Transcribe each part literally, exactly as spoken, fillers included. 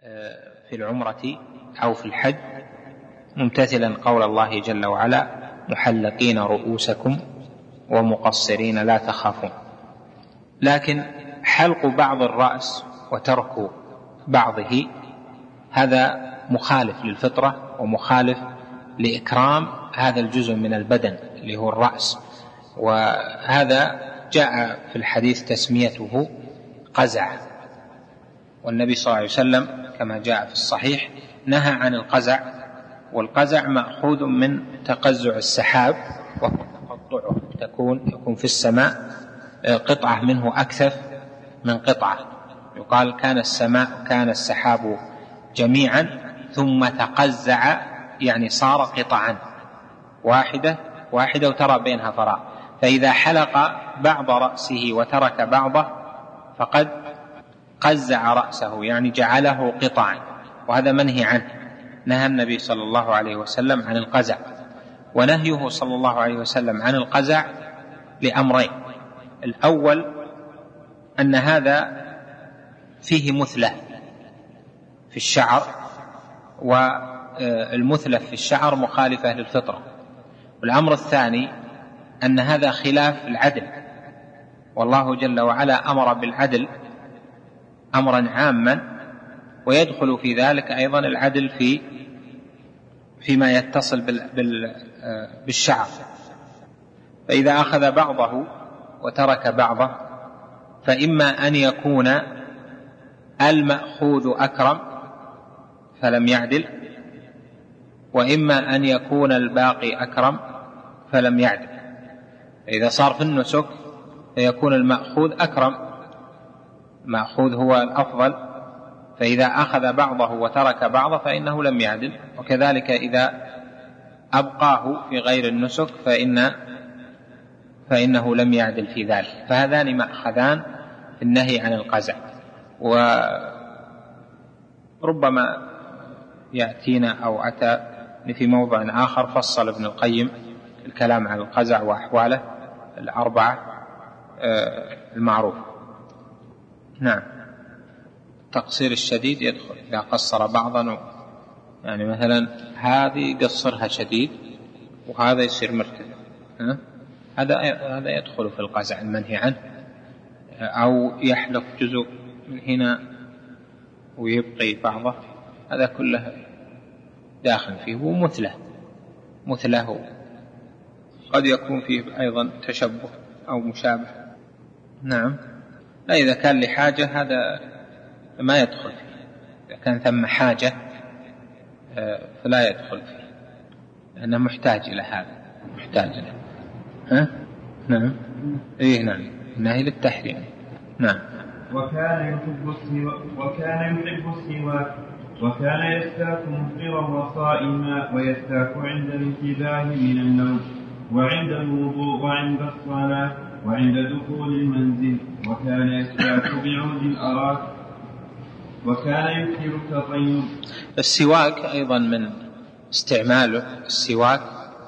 في العمرة أو في الحج ممتثلا قول الله جل وعلا: محلقين رؤوسكم ومقصرين لا تخافون. لكن حلق بعض الرأس وترك بعضه هذا مخالف للفطرة ومخالف لإكرام هذا الجزء من البدن اللي هو الرأس، وهذا جاء في الحديث تسميته قزع، والنبي صلى الله عليه وسلم كما جاء في الصحيح نهى عن القزع، والقزع مأخوذ من تقزع السحاب وتقطعه، تكون يكون في السماء قطعة منه أكثف من قطعة، يقال كان السماء كان السحاب جميعا ثم تقزع، يعني صار قطعا واحدة واحدة وترى بينها فراغ، فإذا حلق بعض رأسه وترك بعضه فقد قزع رأسه، يعني جعله قطعا، وهذا منهي عنه. نهى النبي صلى الله عليه وسلم عن القزع، ونهيه صلى الله عليه وسلم عن القزع لأمرين: الأول أن هذا فيه مثلة في الشعر، والمثلة في الشعر مخالفة للفطرة، والأمر الثاني أن هذا خلاف العدل، والله جل وعلا أمر بالعدل أمرا عاما، ويدخل في ذلك أيضا العدل في فيما يتصل بالشعر، فإذا أخذ بعضه وترك بعضه فإما أن يكون المأخوذ أكرم فلم يعدل، وإما أن يكون الباقي أكرم فلم يعدل. فإذا صار في النسك فيكون المأخوذ أكرم، المأخوذ هو الأفضل، فإذا أخذ بعضه وترك بعضه فإنه لم يعدل، وكذلك إذا أبقاه في غير النسك فإن فإنه لم يعدل في ذلك. فهذان مأخذان في النهي عن القزع. وربما يأتينا أو أتى في موضع آخر فصل ابن القيم الكلام عن القزع وأحواله الأربعة المعروفة. نعم. التقصير الشديد يدخل إذا قصر بعضا، يعني مثلا هذه قصرها شديد وهذا يصير مرتفع، هذا هذا يدخل في القزع المنهي عنه، أو يحلق جزء من هنا ويبقي بعضه، هذا كله داخل فيه، ومثله مثله قد يكون فيه أيضا تشبه أو مشابه. نعم. لا، إذا كان لحاجة هذا ما يدخل فيه، إذا كان ثم حاجة فلا يدخل فيه، لأنه محتاج إلى هذا، محتاج إلى ها؟ نعم. إيه نعم، نهي للتحريم. نعم. وكان يحب السواك وكان يحب السواك وكان يستاك مفطرا وصائما، ويستاك عند الانتباه من النوم، وعند الوضوء، وعند الصلاة، وعند دخول المنزل. وكان يستاك بعود الأراك، وكان يكثر التطيب. السواك أيضا من استعماله السواك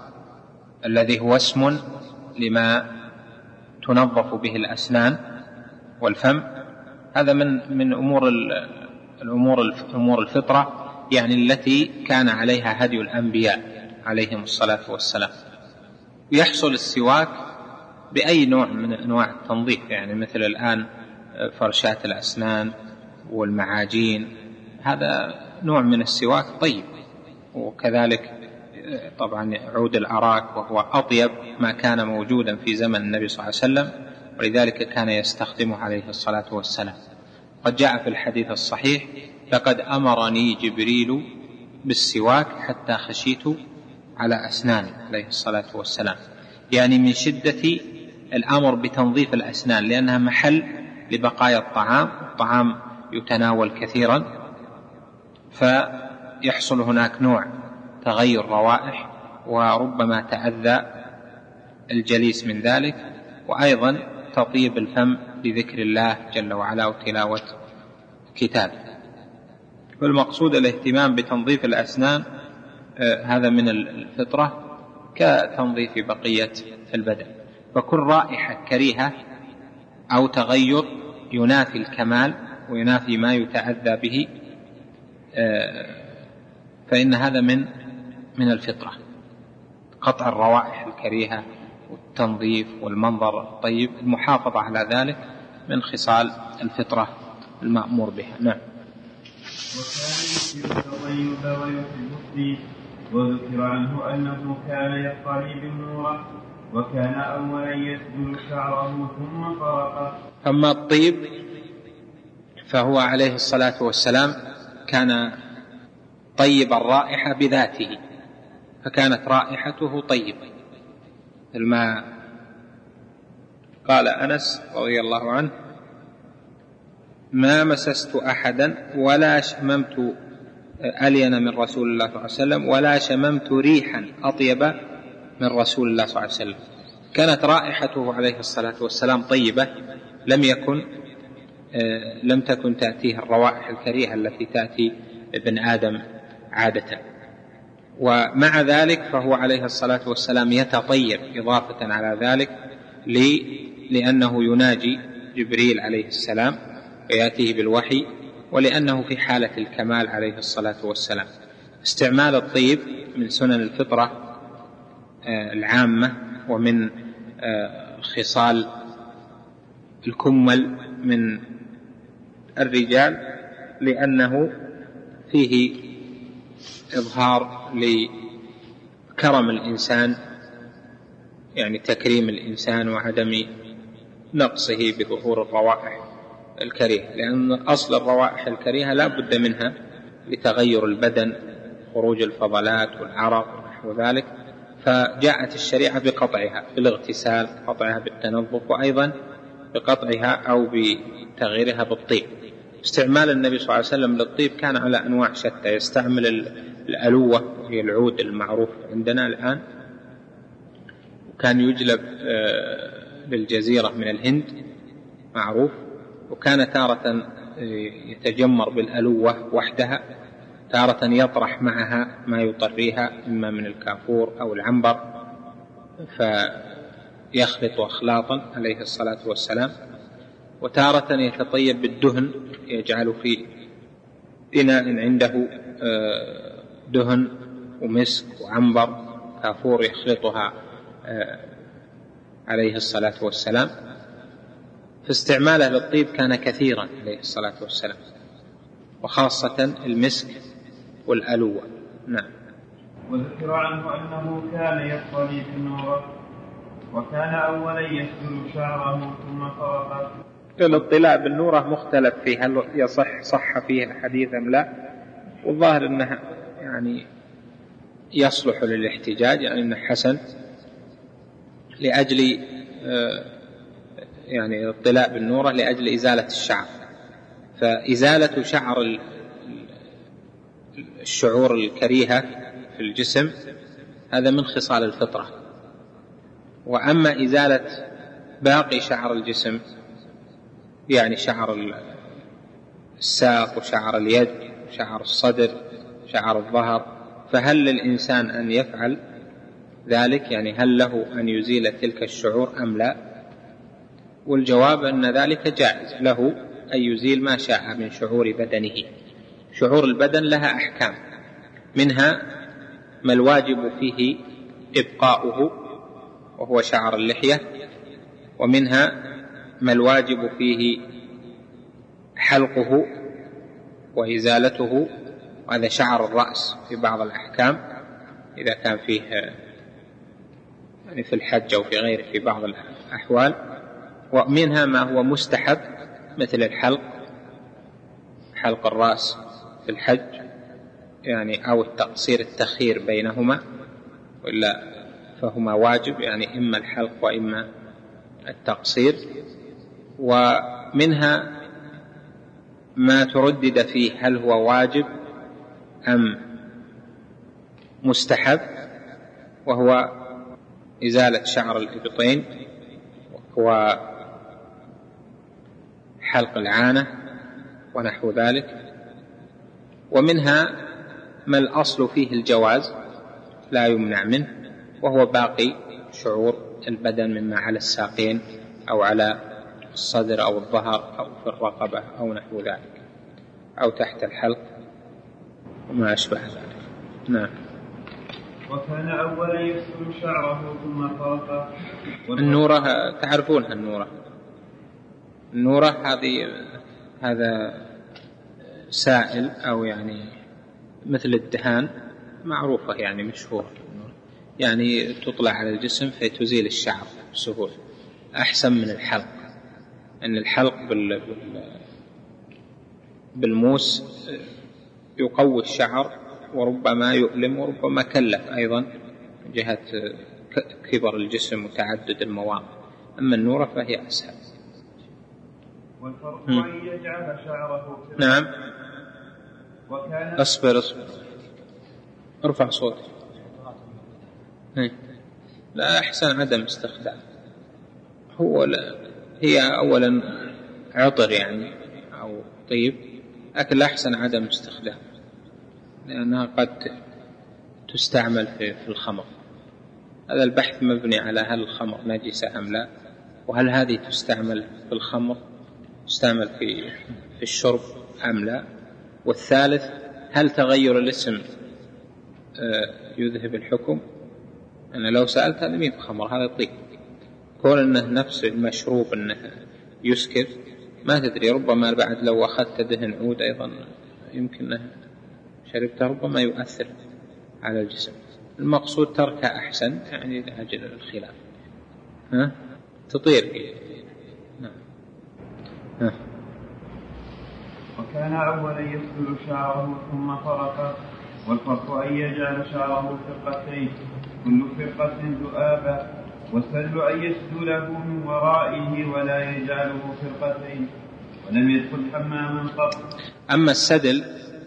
الذي هو اسم لما تنظف به الأسنان والفم، هذا من من أمور الأمور أمور الفطرة، يعني التي كان عليها هدي الأنبياء عليهم الصلاة والسلام. يحصل السواك بأي نوع من أنواع التنظيف، يعني مثل الآن فرشات الأسنان والمعاجين، هذا نوع من السواك طيب. وكذلك طبعا عود الأراك، وهو أطيب ما كان موجودا في زمن النبي صلى الله عليه وسلم، ولذلك كان يستخدمه عليه الصلاة والسلام. قد جاء في الحديث الصحيح: لقد أمرني جبريل بالسواك حتى خشيت على أسناني عليه الصلاة والسلام، يعني من شدة الأمر بتنظيف الأسنان، لأنها محل لبقايا الطعام، الطعام يتناول كثيرا، فيحصل هناك نوع تغير روائح، وربما تأذى الجليس من ذلك، وأيضا تطيب الفم بذكر الله جل وعلا وتلاوة كتاب. والمقصود الاهتمام بتنظيف الأسنان، آه هذا من الفطرة كتنظيف بقية البدن. فكل رائحة كريهة أو تغير ينافي الكمال وينافي ما يتأذى به فإن هذا من من الفطرة، قطع الروائح الكريهة والتنظيف والمنظر الطيب، المحافظة على ذلك من خصال الفطرة المأمور بها. نعم. وكان يكثر التطيب ويحب الطيب، وذكر عنه أنه كان يقتلي بالنورة، وكان أولا يسدل شعره ثم فرقه. أما الطيب فهو عليه الصلاة والسلام كان طيب الرائحة بذاته، فكانت رائحته طيبة، ما قال أنس رضي الله عنه: ما مسست أحدا ولا شممت ألين من رسول الله صلى الله عليه وسلم ولا شممت ريحا أطيب من رسول الله صلى الله عليه وسلم. كانت رائحته عليه الصلاة والسلام طيبة، لم يكن لم تكن تأتيه الروائح الكريهة التي تأتي ابن آدم عادة. ومع ذلك فهو عليه الصلاة والسلام يتطيب إضافة على ذلك لأنه يناجي جبريل عليه السلام ويأتيه بالوحي، ولأنه في حالة الكمال عليه الصلاة والسلام. استعمال الطيب من سنن الفطرة العامة، ومن خصال الكمل من الرجال، لأنه فيه إظهار لكرم الإنسان، يعني تكريم الإنسان وعدم نقصه بظهور الروائح الكريهة، لأن أصل الروائح الكريهة لا بد منها لتغير البدن، خروج الفضلات والعرق ونحو ذلك، فجاءت الشريعة بقطعها بالاغتسال، قطعها بالتنظف، وأيضا بقطعها أو بتغييرها بالطيب. استعمال النبي صلى الله عليه وسلم للطيب كان على أنواع شتى، يستعمل الألوة وهي العود المعروف عندنا الآن، وكان يجلب بالجزيرة من الهند معروف، وكان تارة يتجمر بالألوة وحدها، تارة يطرح معها ما يطريها إما من الكافور أو العنبر فيخلط أخلاطا عليه الصلاة والسلام، وتارة يتطيب بالدهن، يجعل في إناء عنده دهن ومسك وعنبر كافور يخلطها عليه الصلاة والسلام. فاستعماله للطيب كان كثيرا عليه الصلاة والسلام، وخاصة المسك والألوة. نعم. وذكر عنه أنه كان يقتلي بالنورة، وكان أولا يسدل شعره ثم فرقه. الاطلاع بالنورة مختلف فيه، هل يصح صح فيه الحديث أم لا، والظاهر أنها يعني يصلح للاحتجاج، يعني أنه حسن لأجل يعني الاطلاع بالنورة لأجل إزالة الشعر، فإزالة شعر الشعور الكريهة في الجسم هذا من خصال الفطرة. وأما إزالة باقي شعر الجسم، يعني شعر الساق وشعر اليد وشعر الصدر شعر الظهر، فهل للإنسان أن يفعل ذلك؟ يعني هل له أن يزيل تلك الشعور أم لا؟ والجواب أن ذلك جائز له أن يزيل ما شاء من شعور بدنه. شعور البدن لها أحكام، منها ما الواجب فيه إبقاؤه وهو شعر اللحية، ومنها ما الواجب فيه حلقه وإزالته، وهذا شعر الرأس في بعض الأحكام إذا كان فيه يعني في الحج أو في غيره في بعض الأحوال. ومنها ما هو مستحب مثل الحلق، حلق الرأس في الحج يعني، أو التقصير التخير بينهما، وإلا فهما واجب، يعني إما الحلق وإما التقصير. ومنها ما تردد فيه هل هو واجب أم مستحب، وهو إزالة شعر الإبطين وحلق العانة ونحو ذلك. ومنها ما الأصل فيه الجواز لا يمنع منه، وهو باقي شعور البدن مما على الساقين أو على الصدر أو الظهر أو في الرقبة أو نحو ذلك أو تحت الحلق. وما أشبه ذلك. نعم. وكان أولا يغسل شعره ثم فرقه. النورة تعرفونها، النورة النورة هذه هذا سائل أو يعني مثل الدهان، معروفة يعني مشهورة، يعني تطلع على الجسم فتزيل الشعر بسهولة، أحسن من الحلق، أن الحلق بال بالموس يقوي الشعر وربما يؤلم وربما كلف أيضا من جهة كبر الجسم وتعدد المواقع. أما النورة فهي أسهل. والفرق أن يجعل شعره نعم. وكان أصبر أصبر ارفع صوتك. لا، أحسن عدم استخدام. هو لا هي أولا عطر يعني أو طيب، لكن أحسن عدم استخدام، لأنها قد تستعمل في الخمر. هذا البحث مبني على هل الخمر نجسة أم لا، وهل هذه تستعمل في الخمر، تستعمل في في الشرب أم لا. والثالث هل تغير الاسم يذهب الحكم. أنا لو سألت هذا مين خمر، هذا طيب، كون أنه نفس المشروب أنه يسكر ما تدري، ربما بعد لو أخذت دهن عود أيضا يمكن أنه شربته ربما يؤثر على الجسم. المقصود تركها أحسن يعني لأجل الخلاف. ها تطير. نعم. ها. وكان أولا يغسل شعره ثم فرقه. والفرق أن يجعل شعره فرقتين كل فرقة ذؤابة، والسدل أن يسدله من ورائه ولا يجعله فرقتين، ولم يدخل حماما قط. أما السدل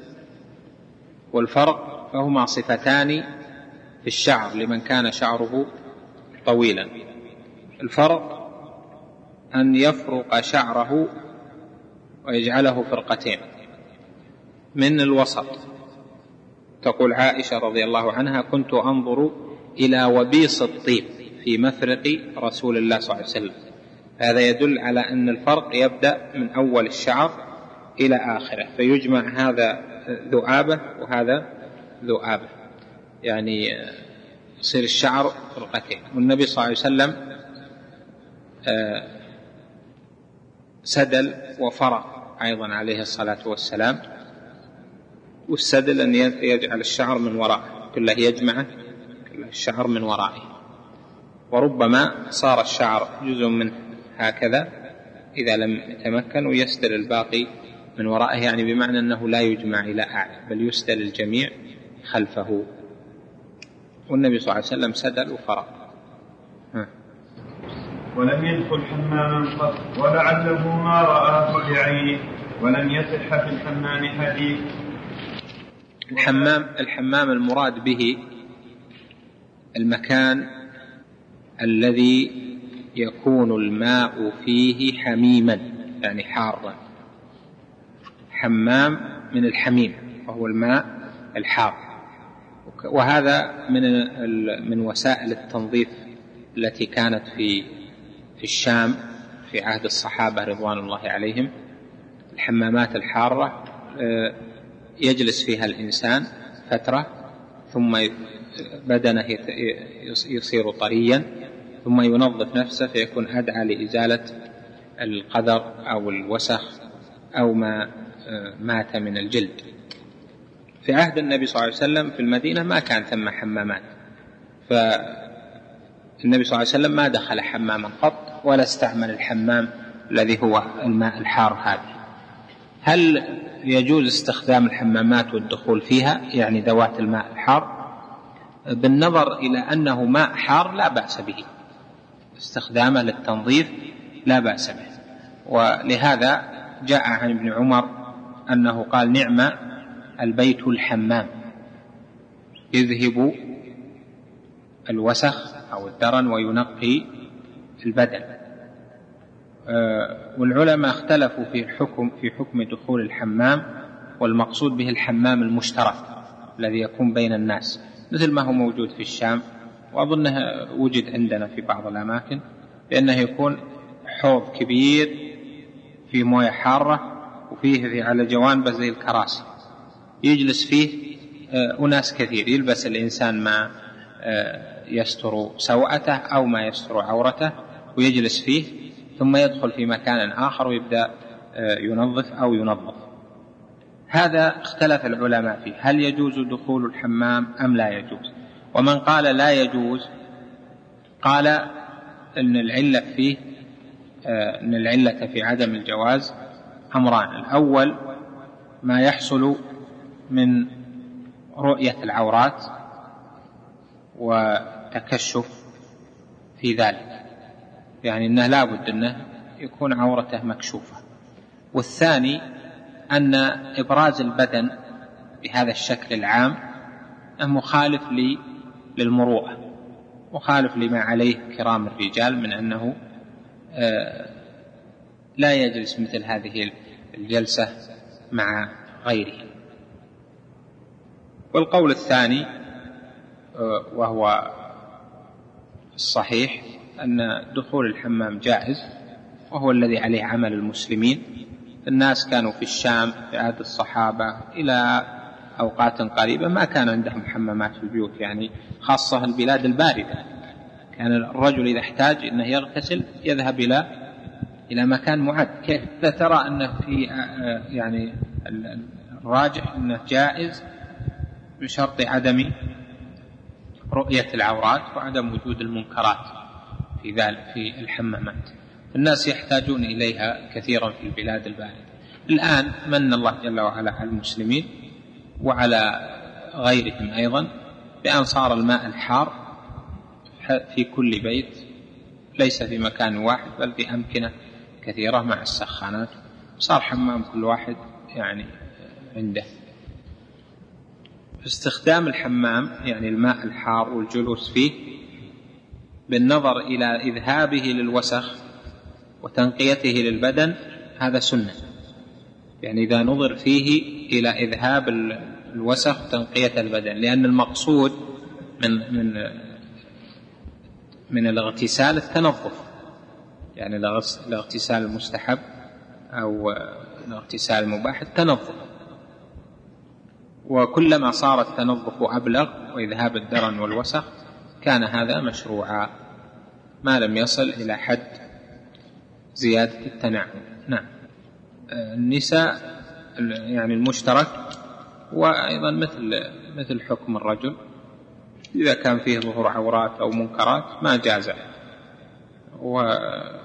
والفرق فهما صفتان في الشعر لمن كان شعره طويلا. الفرق أن يفرق شعره ويجعله فرقتين من الوسط. تقول عائشة رضي الله عنها: كنت أنظر إلى وبيص الطيب في مفرق رسول الله صلى الله عليه وسلم. هذا يدل على أن الفرق يبدأ من أول الشعر إلى آخره، فيجمع هذا ذؤابة وهذا ذؤابة، يعني يصير الشعر فرقتين. والنبي صلى الله عليه وسلم سدل وفرق أيضا عليه الصلاة والسلام. والسدل أن يجعل الشعر من وراءه كله، يجمعه كله الشعر من وراءه، وربما صار الشعر جزء منه هكذا إذا لم يتمكن، ويسدل الباقي من ورائه، يعني بمعنى أنه لا يجمع إلى أعلى بل يسدل الجميع خلفه. والنبي صلى الله عليه وسلم سدل وفرق. ها. ولم يدخل حماما قط، ولعله ما رآه بعينه، ولم يصح في الحمام حديث. الحمام الحمام المراد به المكان الذي يكون الماء فيه حميما يعني حارا. حمام من الحميم وهو الماء الحار، وهذا من من وسائل التنظيف التي كانت في في الشام في عهد الصحابة رضوان الله عليهم. الحمامات الحارة يجلس فيها الإنسان فترة ثم بدنه يصير طريا، ثم ينظف نفسه فيكون أدعى لإزالة القدر أو الوسخ أو ما مات من الجلد. في عهد النبي صلى الله عليه وسلم في المدينة ما كان ثم حمامات، فالنبي صلى الله عليه وسلم ما دخل حماما قط ولا استعمل الحمام الذي هو الماء الحار هذا. هل يجوز استخدام الحمامات والدخول فيها يعني ذوات الماء الحار؟ بالنظر إلى أنه ماء حار لا بأس به، استخدامه للتنظيف لا بأس به. ولهذا جاء عن ابن عمر أنه قال: نعم البيت الحمام، يذهب الوسخ أو الدرن وينقي البدن. والعلماء اختلفوا في حكم في حكم دخول الحمام، والمقصود به الحمام المشترك الذي يكون بين الناس، مثل ما هو موجود في الشام، وأظنه وجد عندنا في بعض الأماكن، لأنه يكون حوض كبير في موية حارة وفيه في على جوانبه زي الكراسي، يجلس فيه أناس كثير يلبس الإنسان ما يستر سوءته أو ما يستر عورته ويجلس فيه، ثم يدخل في مكان آخر ويبدأ ينظف أو ينظف. هذا اختلف العلماء فيه، هل يجوز دخول الحمام أم لا يجوز؟ ومن قال لا يجوز قال أن العلة فيه أن العلة في عدم الجواز أمران: الأول ما يحصل من رؤية العورات وتكشف في ذلك، يعني أنه لا بد أنه يكون عورته مكشوفة. والثاني أن إبراز البدن بهذا الشكل العام مخالف للمروءة، مخالف لما عليه كرام الرجال من أنه لا يجلس مثل هذه الجلسة مع غيره. والقول الثاني وهو الصحيح أن دخول الحمام جائز، وهو الذي عليه عمل المسلمين. الناس كانوا في الشام في عهد الصحابة إلى أوقات قريبة ما كان عندهم حمامات في البيوت، يعني خاصة البلاد الباردة كان الرجل إذا احتاج أنه يغتسل يذهب إلى إلى مكان معد. كيف ترى أنه في يعني الراجح أنه جائز بشرط عدم رؤية العورات وعدم وجود المنكرات في ذلك في الحمامات. الناس يحتاجون إليها كثيرا في البلاد الباردة. الآن من الله جل وعلا على المسلمين وعلى غيرهم أيضا بأن صار الماء الحار في كل بيت، ليس في مكان واحد بل في أمكنة كثيرة مع السخانات، صار حمام كل واحد يعني عنده. استخدام الحمام يعني الماء الحار والجلوس فيه بالنظر إلى إذهابه للوسخ وتنقيته للبدن هذا سنة، يعني إذا نظر فيه إلى إذهاب الوسخ وتنقية البدن، لأن المقصود من من من الاغتسال التنظف، يعني الاغتسال المستحب أو الاغتسال المباح التنظف، وكلما صار التنظف أبلغ وإذهاب الدرن والوسخ كان هذا مشروعا ما لم يصل إلى حد زيادة التنعم. نعم. النساء يعني المشترك، وأيضا مثل مثل حكم الرجل إذا كان فيه ظهور عورات أو منكرات ما جاز. وأما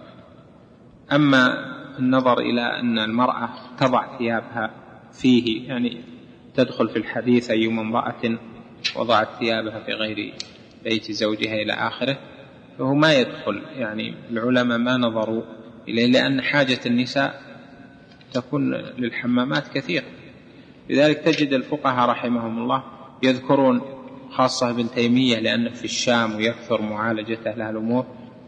النظر إلى أن المرأة تضع ثيابها فيه، يعني تدخل في الحديث أيما امرأة وضعت ثيابها في غير بيت زوجها إلى آخره، فهو ما يدخل، يعني العلماء ما نظروا إليه لأن حاجة النساء تكون للحمامات كثيرة. لذلك تجد الفقهاء رحمهم الله يذكرون خاصة ابن تيمية لأنه في الشام ويكثر معالجته لها الأمور،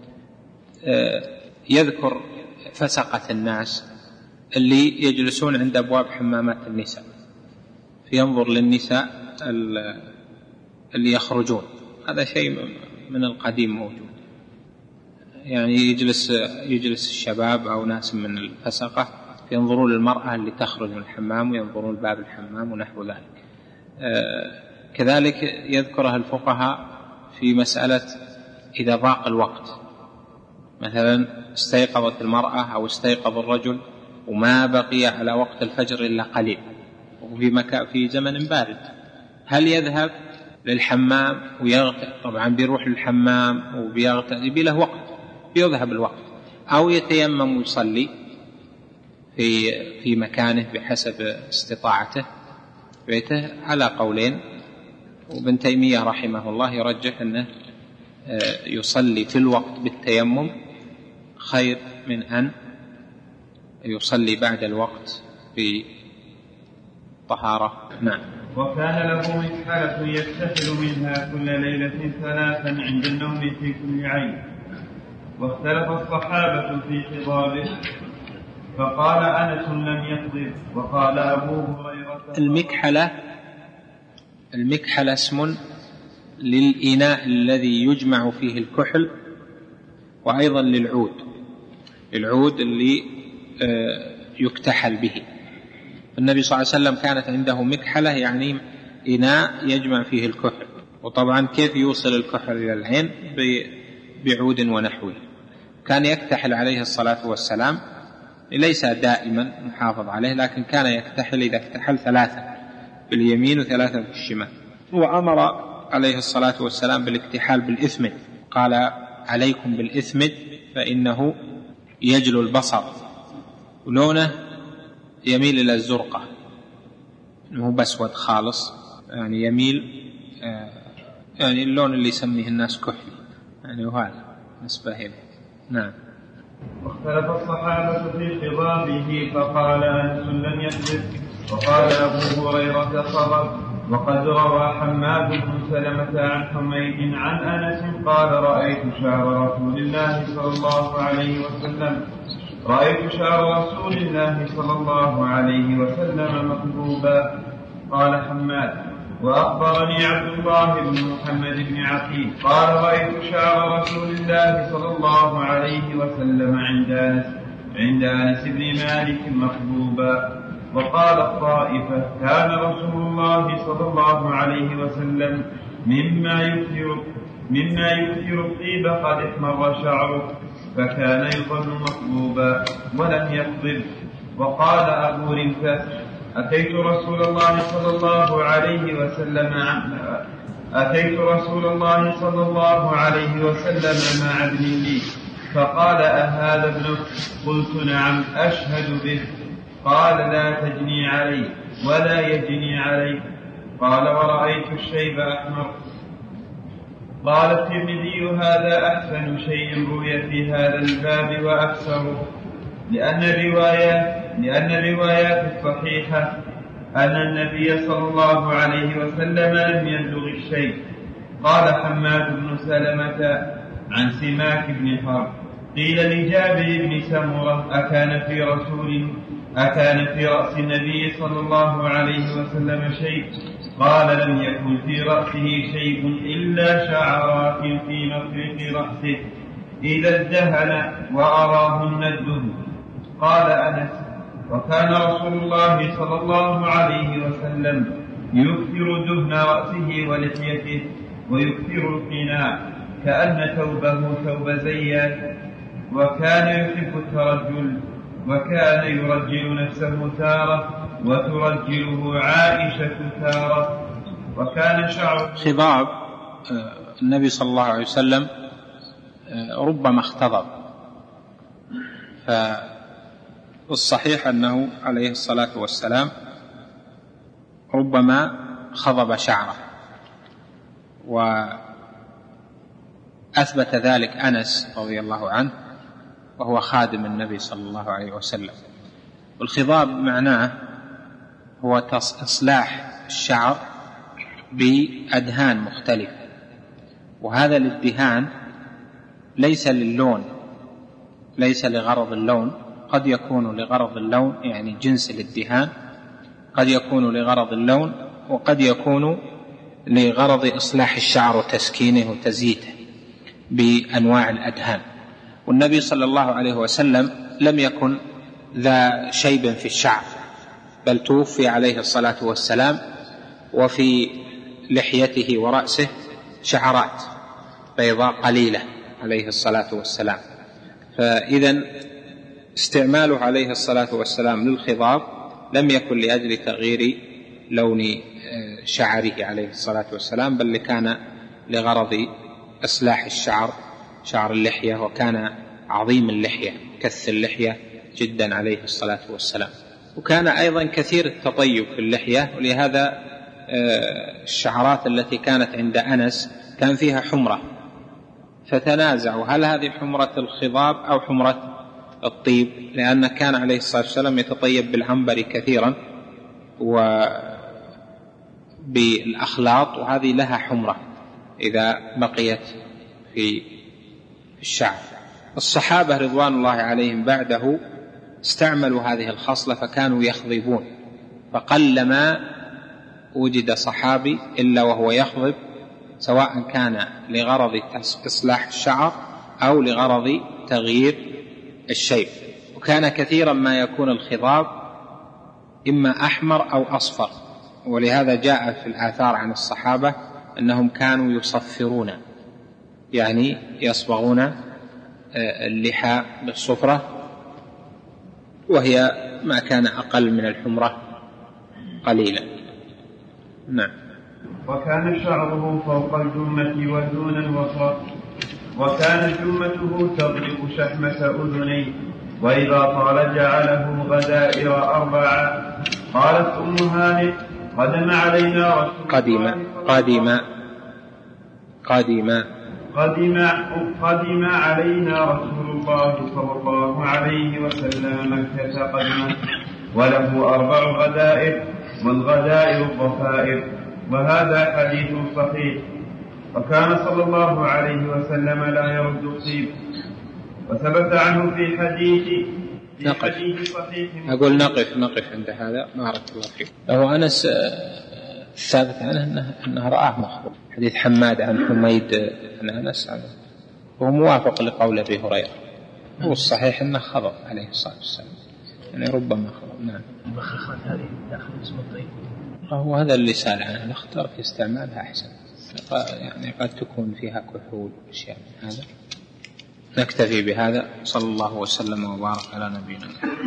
يذكر فسقة الناس اللي يجلسون عند أبواب حمامات النساء، فينظر للنساء اللي يخرجون. هذا شيء من القديم موجود، يعني يجلس يجلس الشباب أو ناس من الفسقة ينظرون للمرأة اللي تخرج من الحمام وينظرون باب الحمام ونحو ذلك. كذلك يذكرها الفقهاء في مسألة إذا ضاق الوقت، مثلا استيقظت المرأة أو استيقظ الرجل وما بقي على وقت الفجر إلا قليل وفي مكان في زمن بارد، هل يذهب للحمام ويغتسل؟ طبعا بيروح للحمام وبيغتسل بله وقت بيذهب الوقت، أو يتيمم ويصلي في في مكانه بحسب استطاعته بيته، على قولين. وابن تيمية رحمه الله يرجح أنه يصلي في الوقت بالتيمم خير من أن يصلي بعد الوقت بطهارة. نعم. وكان له مكحلة يكتحل منها كل ليلة ثلاثا عند النوم في كل عين. واختلف الصحابة في خضابه، فقال أنس لم يخضب، وقال أبو هريرة. المكحلة المكحلة اسم للإناء الذي يجمع فيه الكحل، وأيضا للعود العود اللي يكتحل به. النبي صلى الله عليه وسلم كانت عنده مكحلة، يعني إناء يجمع فيه الكحل. وطبعا كيف يوصل الكحل إلى العين؟ بعود ونحوه. كان يكتحل عليه الصلاة والسلام، ليس دائما محافظ عليه، لكن كان يكتحل إذا اكتحل ثلاثة باليمين وثلاثة بالشمال. وأمر عليه الصلاة والسلام بالاكتحال بالإثمد، قال عليكم بالإثمد فإنه يجلو البصر، ولونه يميل إلى الزرقة، مو بسود خالص، يعني يميل آه يعني اللون اللي يسميه الناس كحل، يعني وهذا نسبة إليه. نعم. واختلف الصحابة في خضابه، فقال أنس لم يخلف، وقال أبو هريرة صبر. وقد روى حماد بن سلمة عن حميد عن أنس قال رأيت شعر رسول الله صلى الله عليه وسلم رأيت شعر رسول الله صلى الله عليه وسلم مكذوبا. قال حماد: وأخبرني عبد الله بن محمد بن عقيل قال رأيت شعر رسول الله صلى الله عليه وسلم عند أنس عند أنس بن مالك مكذوبا. وقال الطائفة: كان رسول الله صلى الله عليه وسلم مما يكثر مما يكثر الطيب قد احمر شعره، فكان يظن مكذوبا ولم يخضب. وقال أبو رمثة: أتيت رسول الله صلى الله عليه وسلم أتيت رسول الله صلى الله عليه وسلم مع ابن لي، فقال: أهذا ابنك؟ قلت: نعم أشهد به. قال: لا تجني علي ولا يجني علي. قال: ورأيت الشيب أحمر. قال الترمذي: هذا أحسن شيء روي في هذا الباب وأكثره، لأن الروايات لأن الروايات الصحيحة أن النبي صلى الله عليه وسلم لم يبلغ الشيء. قال حماد بن سلمة عن سماك بن حرب: قيل لجابر بن سمرة: أكان في رسول أكان في رأس النبي صلى الله عليه وسلم شيء؟ قال: لم يكن في رأسه شيء إلا شعرات في مفرق رأسه إذا ازدهن وأراهن الدهن. قال أنس: وكان رسول الله صلى الله عليه وسلم يكثر دهن رأسه ولحيته ويكثر القناع كأن ثوبه ثوب زيات، وكان يحب الترجل، وكان يرجل نفسه تارة وترجله عائشة تارة. وكان شعر خضاب النبي صلى الله عليه وسلم ربما اختضب، فالصحيح أنه عليه الصلاة والسلام ربما خضب شعره، وأثبت ذلك أنس رضي الله عنه وهو خادم النبي صلى الله عليه وسلم. والخضاب معناه هو إصلاح الشعر بأدهان مختلفة، وهذا الادهان ليس للون، ليس لغرض اللون، قد يكون لغرض اللون يعني جنس الادهان، قد يكون لغرض اللون، وقد يكون لغرض إصلاح الشعر وتسكينه وتزييته بأنواع الأدهان. والنبي صلى الله عليه وسلم لم يكن ذا شيب في الشعر، بل توفي عليه الصلاة والسلام وفي لحيته ورأسه شعرات بيضاء قليلة عليه الصلاة والسلام. فإذن استعماله عليه الصلاة والسلام للخضاب لم يكن لأجل تغيير لون شعره عليه الصلاة والسلام، بل كان لغرض إصلاح الشعر، شعر اللحية، وكان عظيم اللحية كث اللحية جدا عليه الصلاة والسلام. وكان أيضا كثير التطيب في اللحية، ولهذا الشعرات التي كانت عند أنس كان فيها حمرة، فتنازعوا هل هذه حمرة الخضاب أو حمرة الطيب، لأن كان عليه الصلاة والسلام يتطيب بالعنبر كثيرا وبالأخلاط، وهذه لها حمرة إذا بقيت في الشعر. الصحابة رضوان الله عليهم بعده استعملوا هذه الخصلة فكانوا يخضبون، فقلما وجد صحابي إلا وهو يخضب، سواء كان لغرض إصلاح الشعر أو لغرض تغيير الشيب. وكان كثيرا ما يكون الخضاب إما أحمر أو أصفر، ولهذا جاء في الآثار عن الصحابة أنهم كانوا يصفرون، يعني يصبغون اللحى بالصفرة، وهي ما كان أقل من الحمرة قليلا. نعم. وكان شعره فوق الجمة ودون الوسط، وكان جمته تضرب شحمة أذنيه، وإذا طال جعله غدائر أربعة. قالت أم هانئ: قدم علينا رسول قدم قدم قدم قدم قدم علينا رسول الله صلى الله عليه وسلم مكة قدما، وله أربع غدائر، والغدائر الضفائر. وهذا حديث صحيح. وكان صلى الله عليه وسلم لا يرد الطيب. وثبت عنه في حديث في حديث صحيح. أقول نقف نقف عند هذا. بارك الله فيك. هو أنس الثابت عنه أنه, أنه رآه مخبوط، حديث حماد عن حميد عن أنس عنه، وهو موافق لقول أبي هريرة. هو الصحيح أنه خبر عليه الصلاة والسلام، يعني ربما خبر. نعم. المخخات هذه داخل اسم الطيب، هو هذا اللي سأل عنه، نختار في استعمالها أحسن، يعني قد تكون فيها كحول وأشياء من هذا. نكتفي بهذا. صلى الله وسلم وبارك على نبينا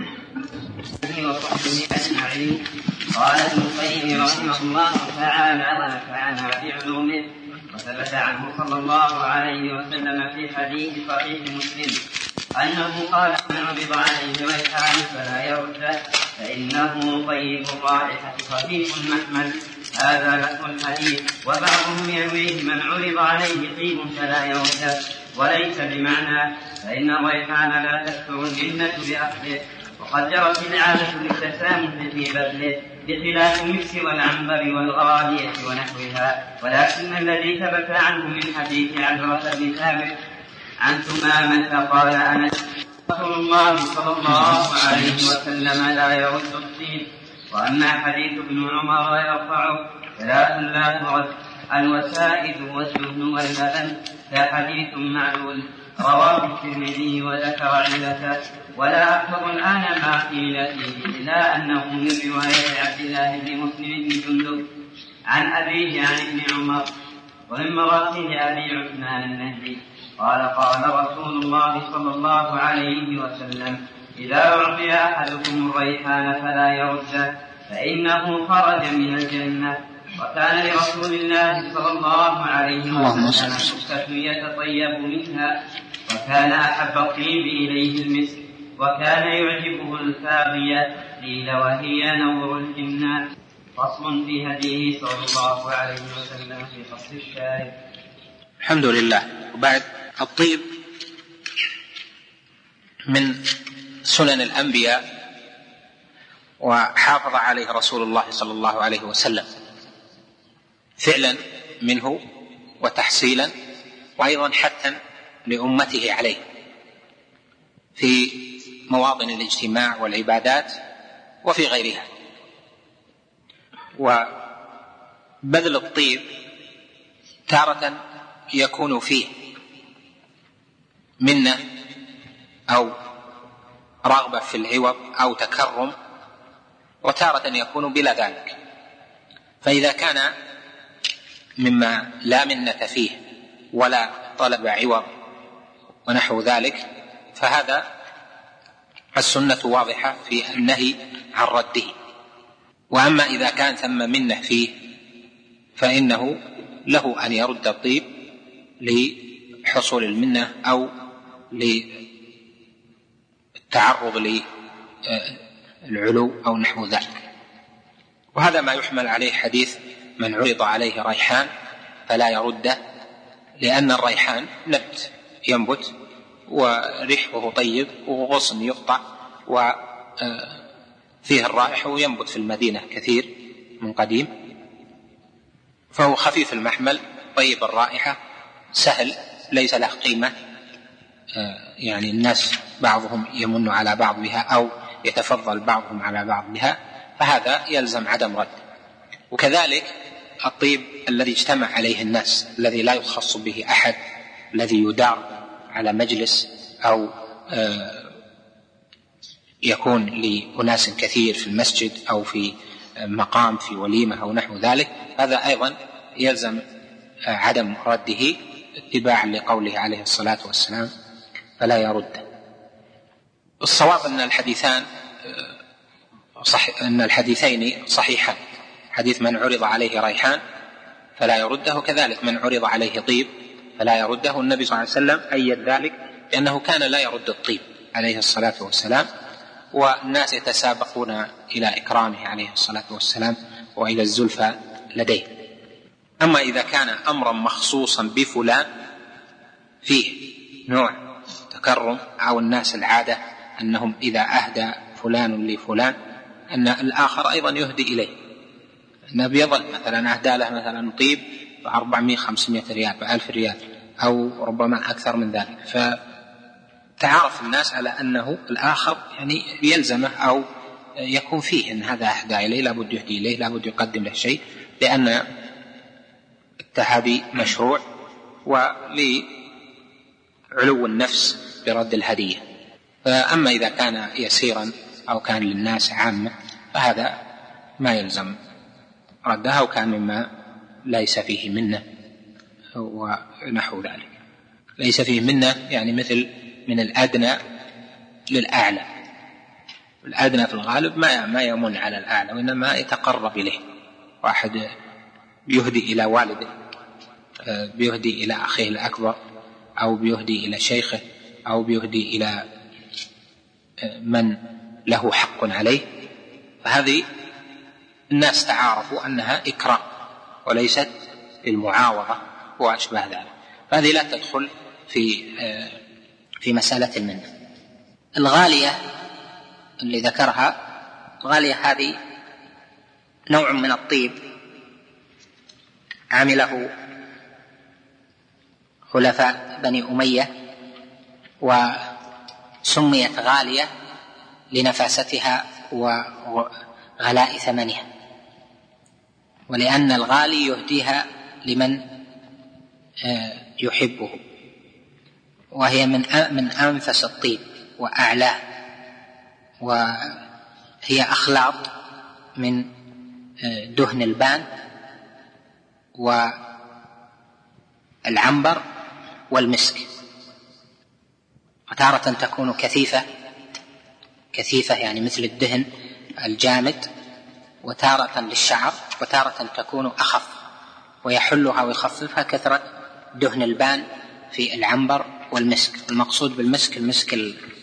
وصحبه أجمعين. قال ابن القيم رحمه الله تعالى ونفعنا بعلومه. وثبت عنه صلى الله عليه وسلم في حديث صحيح مسلم أنه قال: من عرض عليه ريحان فلا يرده، فإنه طيب الرائحة خفيف المحمل. هذا لفظ الحديث. وبعضهم يرويه: من عرض عليه طيب فلا يرده، وليس بمعنى، فإن الريحان لا تكثر المنة بأخذه، وقد جرت العادة للتسامح في بذله، بخلاف المكس والعنبر والغالية ونحوها. ولكن الذي ثبت عنه من حديث عجرة بن ثابت عن ثمامة قال أنس: رسول الله صلى الله عليه وسلم لا يرد الطيب. وأما حديث ابن عمر يرفعه: ثلاث لا ترد: الوسائد والدهن واللبن، كحديث معلول. رواه الترمذي وذكر علته، ولا أكثر الآن ما قيل فيه إلا أنه من رواية عبد الله بن مسلم بن جندب عن أبيه عن ابن عمر. ومن مراسيل أبي عثمان النهدي قال: قال رسول الله صلى الله عليه وسلم: إذا أعطي أحدكم الريحان فلا يرده، فإنه خرج من الجنة. وكان لرسول الله صلى الله عليه وسلم حفة يتطيب منها، وكان أحب الطيب إليه المسك، وكان يعجبه الفاغية، قيل وهي نور الجنات. فصل في هديه صلى الله عليه وسلم في فصل الشارب. الحمد لله. وبعد، الطيب من سنن الأنبياء، وحافظ عليه رسول الله صلى الله عليه وسلم فعلا منه وتحصيلا، وأيضا حثا لأمته عليه في مواطن الاجتماع والعبادات وفي غيرها. وبذل الطيب تارة يكون فيه منة أو رغبة في العوض أو تكرم، وتارة يكون بلا ذلك. فإذا كان مما لا منة فيه ولا طلب عوض ونحو ذلك، فهذا السنة واضحة في النهي عن رده. وأما إذا كان ثم منة فيه فإنه له أن يرد الطيب لحصول المنة أو للتعرض للعلو أو نحو ذلك. وهذا ما يحمل عليه حديث من عرض عليه ريحان فلا يرده، لأن الريحان نبت ينبت وريحه طيب وغصن يقطع وفيه الرائحة، وينبت في المدينة كثير من قديم، فهو خفيف المحمل طيب الرائحة سهل ليس له قيمة، يعني الناس بعضهم يمن على بعض بها أو يتفضل بعضهم على بعض بها، فهذا يلزم عدم رد. وكذلك الطيب الذي اجتمع عليه الناس، الذي لا يخص به أحد، الذي يدار على مجلس أو يكون لأناس كثير في المسجد أو في مقام في وليمة أو نحو ذلك، هذا أيضا يلزم عدم رده اتباعا لقوله عليه الصلاة والسلام فلا يرد. الصواب أن الحديثان صح أن الحديثين صحيحان، حديث من عرض عليه ريحان فلا يرده، كذلك من عرض عليه طيب فلا يرده. النبي صلى الله عليه وسلم أيد ذلك لأنه كان لا يرد الطيب عليه الصلاة والسلام، والناس يتسابقون إلى إكرامه عليه الصلاة والسلام وإلى الزلفى لديه. أما إذا كان أمرا مخصوصا بفلان فيه نوع تكرم أو الناس العادة أنهم إذا أهدى فلان لفلان أن الآخر أيضا يهدي إليه، النبي يظل مثلا أهدى له مثلا طيب بأربعمائة خمسمائة ريال بألف ريال أو ربما أكثر من ذلك، فتعرف الناس على أنه الآخر يعني يلزمه أو يكون فيه أن هذا أهدى إليه لابد يهدي إليه، لابد يقدم له شيء، لأن التهابي مشروع ولعلو النفس برد الهدية. أما إذا كان يسيرا أو كان للناس عامة فهذا ما يلزم ردها، وكان مما ليس فيه منه ونحو ذلك. ليس فيه منه يعني مثل من الأدنى للأعلى، الأدنى في الغالب ما ما يمن على الأعلى وإنما يتقرب إليه، واحد بيهدي إلى والده، بيهدي إلى أخيه الأكبر، أو بيهدي إلى شيخه، أو بيهدي إلى من له حق عليه، فهذه الناس تعارفوا أنها إكرام وليست المعاوضة وأشبه ذلك، فهذه لا تدخل في في مسألة المنة. الغالية اللي ذكرها، الغالية هذه نوع من الطيب عمله خلفاء بني أمية وسميت غالية لنفاستها وغلاء ثمنها، ولأن الغالي يهديها لمن يحبه، وهي من من أنفس الطيب وأعلاه، وهي أخلاط من دهن البان والعنبر والمسك، وتارة تكون كثيفة كثيفة يعني مثل الدهن الجامد، وتارة للشعر، وتارة تكون أخف ويحلها ويخففها كثرة دهن البان في العنبر والمسك. المقصود بالمسك المسك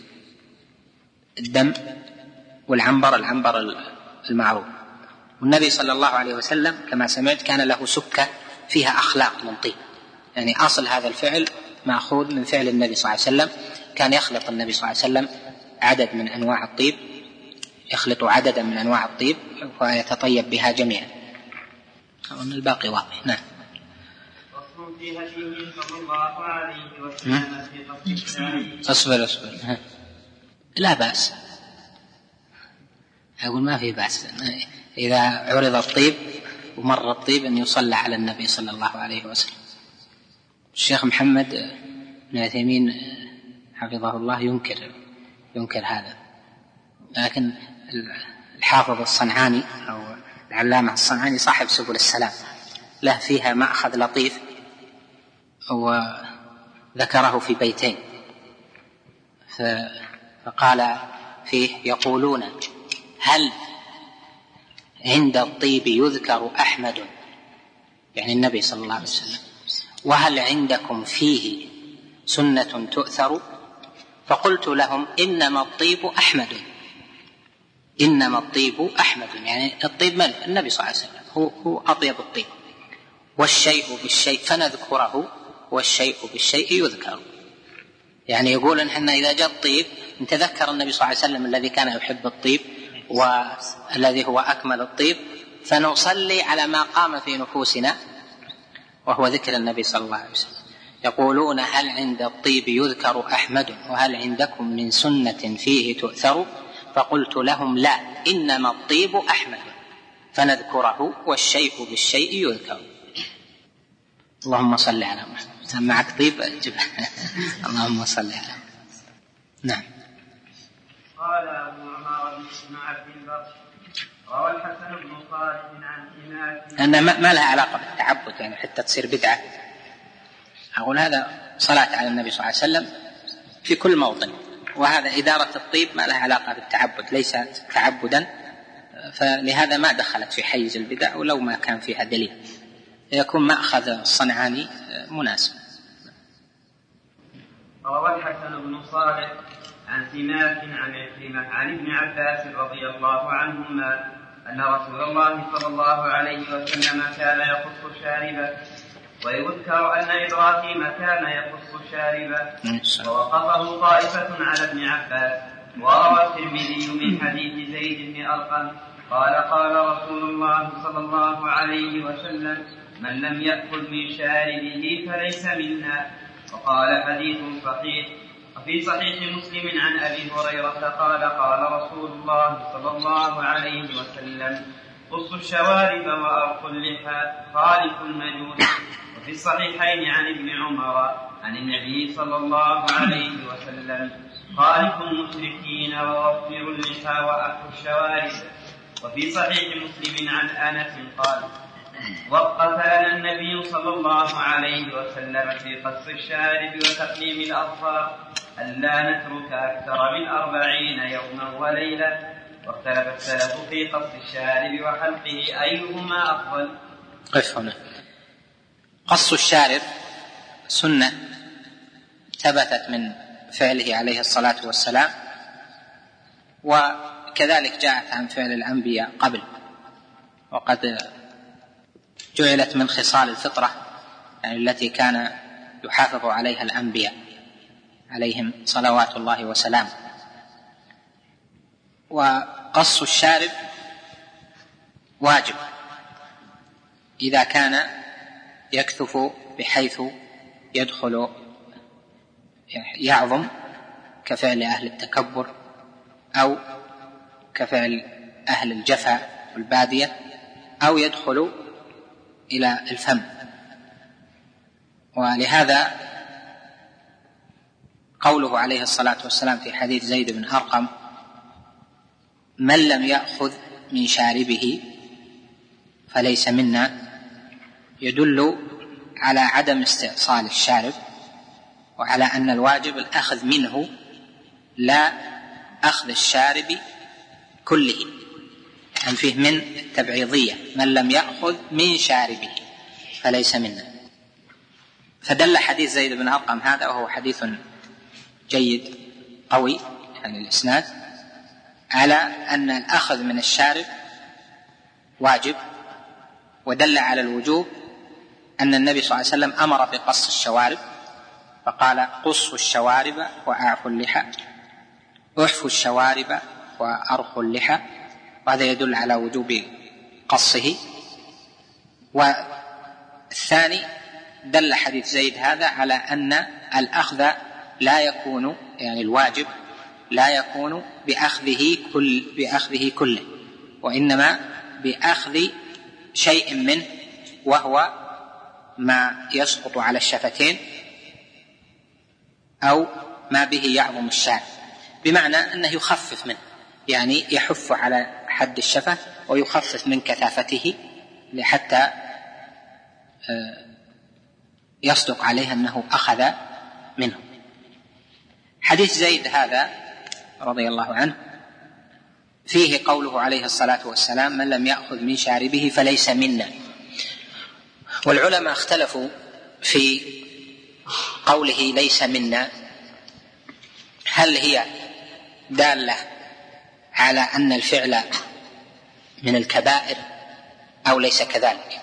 الدم، والعنبر العنبر المعروف. والنبي صلى الله عليه وسلم كما سمعت كان له سكة فيها أخلاق من طيب، يعني أصل هذا الفعل مأخوذ من فعل النبي صلى الله عليه وسلم، كان يخلط النبي صلى الله عليه وسلم عدد من أنواع الطيب، يخلط عددا من أنواع الطيب ويتطيب بها جميعا. أظن الباقي واضح. نعم. أصبر أصبر لا بأس، أقول ما في بأس إذا عرض الطيب ومر الطيب أن يصلى على النبي صلى الله عليه وسلم. الشيخ محمد بن عثيمين حفظه الله ينكر ينكر هذا، لكن الحافظ الصنعاني أو العلامة الصنعاني صاحب سبل السلام له فيها مأخذ لطيف وذكره في بيتين، فقال فيه: يقولون هل عند الطيب يذكر أحمد، يعني النبي صلى الله عليه وسلم، وهل عندكم فيه سنة تؤثر؟ فقلت لهم: إنما الطيب أحمد، إنما الطيب أحمد، يعني الطيب من النبي صلى الله عليه وسلم، هو, هو أطيب الطيب، والشيء بالشيء فنذكره والشيء بالشيء يذكر. يعني يقول إن إحنا إذا جاء الطيب نتذكر النبي صلى الله عليه وسلم الذي كان يحب الطيب والذي هو أكمل الطيب، فنصلي على ما قام في نفوسنا وهو ذكر النبي صلى الله عليه وسلم. يقولون هل عند الطيب يذكر أحمد وهل عندكم من سنة فيه تؤثر؟ فقلت لهم: لا، إنما الطيب أحمد فنذكره والشيء بالشيء يذكر. اللهم صل على محمد. معك طيب أجب. اللهم صل على محمد. نعم. قال أبو عمر بن عبد البر روى الحسن بن صالح عن سماك أن ما لها علاقة بالتعبد، يعني حتى تصير بدعة. أقول هذا صلاة على النبي صلى الله عليه وسلم في كل موطن، وهذا إدارة الطيب ما لها علاقة بالتعبد، ليس تعبدا، فلهذا ما دخلت في حيز البدع ولو ما كان فيها دليل، يكون مأخذ الصنعاني مناسب. روى الحسن بن صالح عن سماك عن عكرمة عن ابن عباس رضي الله عنهما أن رسول الله صلى الله عليه وسلم كان يقص شاربه، ويذكر أن إبراهيم كان يقص شاربه ووقفه طائفة على ابن عباس. وروى الترمذي من حديث زيد بن أرقم قال قال رسول الله صلى الله عليه وسلم من لم يأكل من شاربه فليس منا. وقال حديث صحيح. وفي صحيح مسلم عن أبي هريرة قال قال رسول الله صلى الله عليه وسلم قصوا الشوارب وأرخوا اللحى خالف المجوس. وفي الصحيحين عن ابن عمر عن النبي صلى الله عليه وسلم خالف المشركين ووفروا اللحى وأرخوا الشوارب. وفي صحيح مسلم عن أنس قال وقف لنا النبي صلى الله عليه وسلم في قص الشارب وتقليم الأظفار ألا نترك أكثر من أربعين يوما وليلة. واختلف السلف في قص الشارب وحلقه أيهما أفضل. قف هنا. قص الشارب سنة ثبتت من فعله عليه الصلاة والسلام، وكذلك جاءت عن فعل الأنبياء قبل، وقد جعلت من خصال الفطرة يعني التي كان يحافظ عليها الأنبياء عليهم صلوات الله وسلامه. وقص الشارب واجب إذا كان يكثف بحيث يدخل يعظم كفعل أهل التكبر أو كفعل أهل الجفا والبادية، أو يدخل إلى الفم. ولهذا قوله عليه الصلاة والسلام في حديث زيد بن أرقم من لم يأخذ من شاربه فليس منا، يدل على عدم استئصال الشارب، وعلى أن الواجب الأخذ منه لا أخذ الشارب كله، أن فيه من التبعيضية من لم يأخذ من شاربه فليس منا. فدل حديث زيد بن أرقم هذا، وهو حديث جيد قوي يعني الإسناد، على أن الأخذ من الشارب واجب، ودل على الوجوب أن النبي صلى الله عليه وسلم أمر بقص الشوارب فقال قصوا الشوارب وأعفوا اللحى، احفوا الشوارب وأرخوا اللحى، وهذا يدل على وجوب قصه. والثاني دل حديث زيد هذا على أن الأخذ لا يكون يعني الواجب لا يكون بأخذه كل بأخذه كله، وإنما بأخذ شيء منه، وهو ما يسقط على الشفتين أو ما به يعظم الشارب، بمعنى أنه يخفف منه، يعني يحف على حد الشفة ويخفف من كثافته لحتى يصدق عليه أنه أخذ منه. حديث زيد هذا رضي الله عنه فيه قوله عليه الصلاة والسلام من لم يأخذ من شاربه فليس منا. والعلماء اختلفوا في قوله ليس منا، هل هي دالة على أن الفعل من الكبائر أو ليس كذلك؟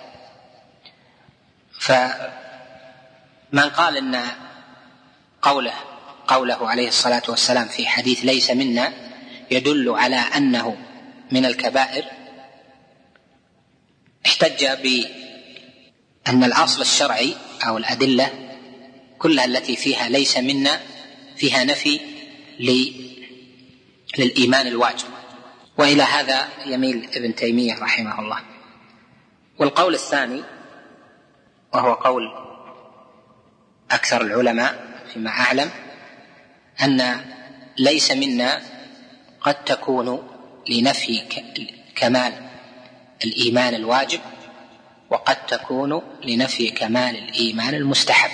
فمن قال إن قوله قوله عليه الصلاة والسلام في حديث ليس منا يدل على أنه من الكبائر، احتج بأن الأصل الشرعي أو الأدلة كلها التي فيها ليس منا فيها نفي للإيمان الواجب، وإلى هذا يميل ابن تيمية رحمه الله. والقول الثاني وهو قول أكثر العلماء فيما أعلم أن ليس منا قد تكون لنفي كمال الإيمان الواجب، وقد تكون لنفي كمال الإيمان المستحب.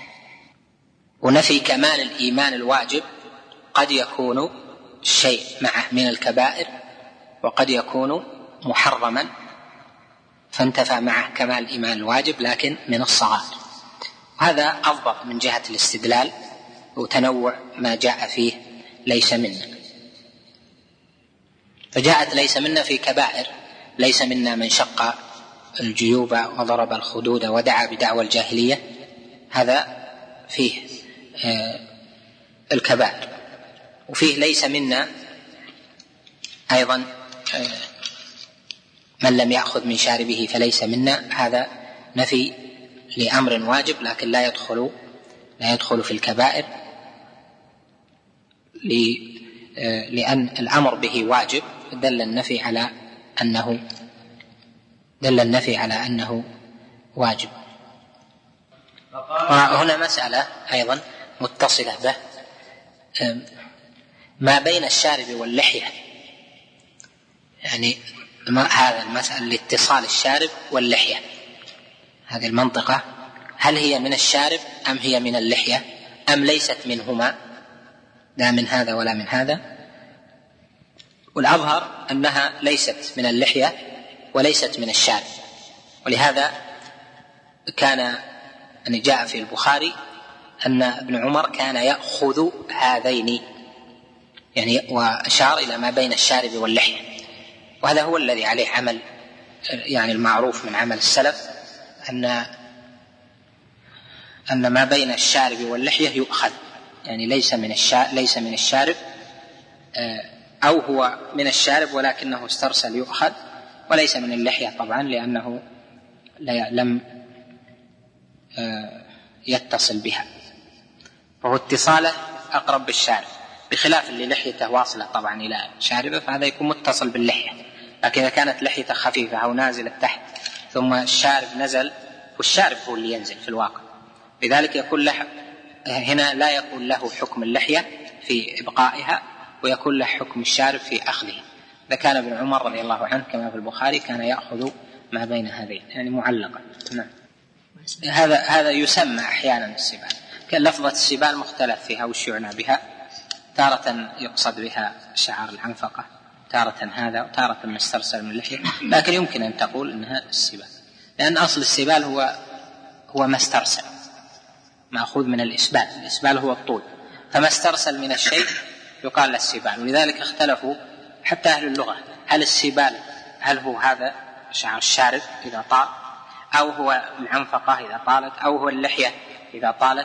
ونفي كمال الإيمان الواجب قد يكون شيء معه من الكبائر، وقد يكون محرما فانتفى معه كمال الإيمان الواجب لكن من الصغائر. هذا أضبط من جهة الاستدلال وتنوع ما جاء فيه ليس منا. فجاءت ليس منا في كبائر: ليس منا من شق الجيوب وضرب الخدود ودعا بدعوى الجاهلية، هذا فيه الكبائر. وفيه ليس منا أيضا من لم يأخذ من شاربه فليس منا، هذا نفي لأمر واجب لكن لا يدخل لا يدخل في الكبائر، لأن الأمر به واجب، دل النفي على أنه دل النفي على أنه واجب. وهنا مسألة أيضا متصلة به، ما بين الشارب واللحية، يعني هذا المسألة لاتصال الشارب واللحية، هذه المنطقة هل هي من الشارب أم هي من اللحية أم ليست منهما، لا من هذا ولا من هذا. والأظهر أنها ليست من اللحية وليست من الشارب، ولهذا كان أن جاء في البخاري أن ابن عمر كان يأخذ هذين، يعني وأشار إلى ما بين الشارب واللحية. وهذا هو الذي عليه عمل يعني المعروف من عمل السلف، أن أن ما بين الشارب واللحية يؤخذ، يعني ليس من الشارب ليس من الشارب أو هو من الشارب ولكنه استرسل يؤخذ، وليس من اللحية طبعا لأنه لم يتصل بها، فهو اتصاله أقرب بالشارب، بخلاف اللي لحيته واصلة طبعا إلى شاربه فهذا يكون متصل باللحية. لكن إذا كانت لحيته خفيفة أو نازلة تحت ثم الشارب نزل، والشارب هو اللي ينزل في الواقع، لذلك يكون له هنا لا يكون له حكم اللحية في إبقائها، ويكون له حكم الشارب في أخذه. إذا كان ابن عمر رضي الله عنه كما في البخاري كان يأخذ ما بين هذين، يعني معلقا. نعم. هذا هذا يسمى أحيانا السبال، كان لفظة السبال مختلف فيها وش يعنى بها، تارة يقصد بها شعار العنفقة، تارة هذا وتارة مسترسل من اللحية، لكن يمكن أن تقول أنها السبال، لأن أصل السبال هو هو ما استرسل، مأخوذ من الإسبال، الإسبال هو الطول، فما استرسل من الشيء يقال له السبال. ولذلك اختلفوا حتى أهل اللغة، هل السبال هل هو هذا شعر الشارب إذا طال، أو هو العنفقة إذا طالت، أو هو اللحية إذا طالت،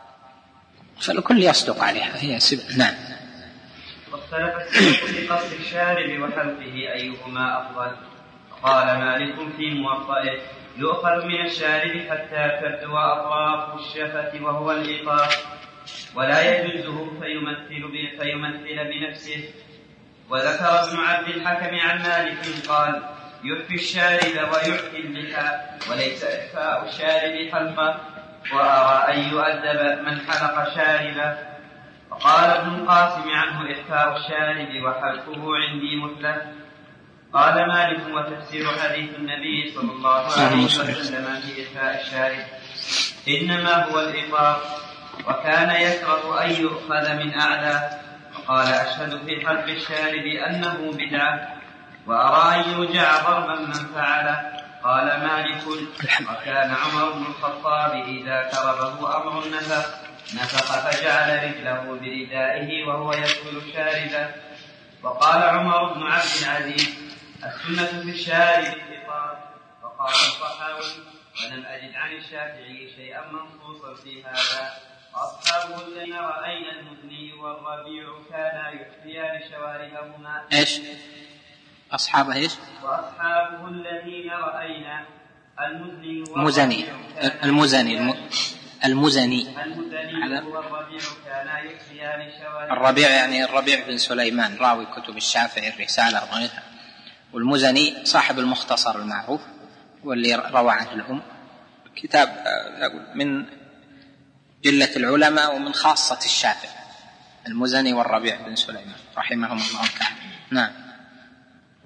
فالكل يصدق عليها هي سبال. نعم. واختلف السلف في قصد الشارب وحلقه أيهما أفضل. قال مالك في موطئه: يؤخذ من الشارب حتى تبدو أطراف الشفة وهو الإيقاف، ولا يجوزه فيمثل, فيمثل بنفسه. وذكر ابن عبد الحكم عن مالك قال: يحفي الشارب ويحفي اللحى، وليس إحفاء الشارب حلقه، وأرى أن يؤدب من حلق شاربه. وقال ابن القاسم عنه: إحفاء الشارب وحلقه عندي مثله. قال مالك: وتفسير حديث النبي صلى الله عليه وسلم في إحفاء الشارب إنما هو الإطاق، وكان يكره أن يؤخذ من أعلى. وقال: أشهد في حلق الشارب أنه بدعة، وأرى أن يرجع ضربا من فعله. قال مالك: وكان عمر بن الخطاب إذا كربه أمر النفخ نفخ فجعل رجله بردائه وهو يدخل شاربه. وقال عمر بن عبد العزيز: السنة في الشارب الإطاق. وقال الصحاوي: ولم أجد عن الشافعي شيئا منصوصا في هذا. وأصحابه الذين رأينا المزني والربيع كانا يحفيان شواربهما. إيش؟ أصحابه إيش؟ وأصحابه الذين رأينا المزني المزني المزني المزني المزني والربيع كانا يحفيان شواربهما. الربيع يعني الربيع بن سليمان راوي كتب الشافعي الرسالة وغيرها، والمزني صاحب المختصر المعروف واللي روى عنه الأم، كتاب من جلة العلماء ومن خاصة الشافعي، المزني والربيع بن سليمان رحمهم الله تعالى. نعم.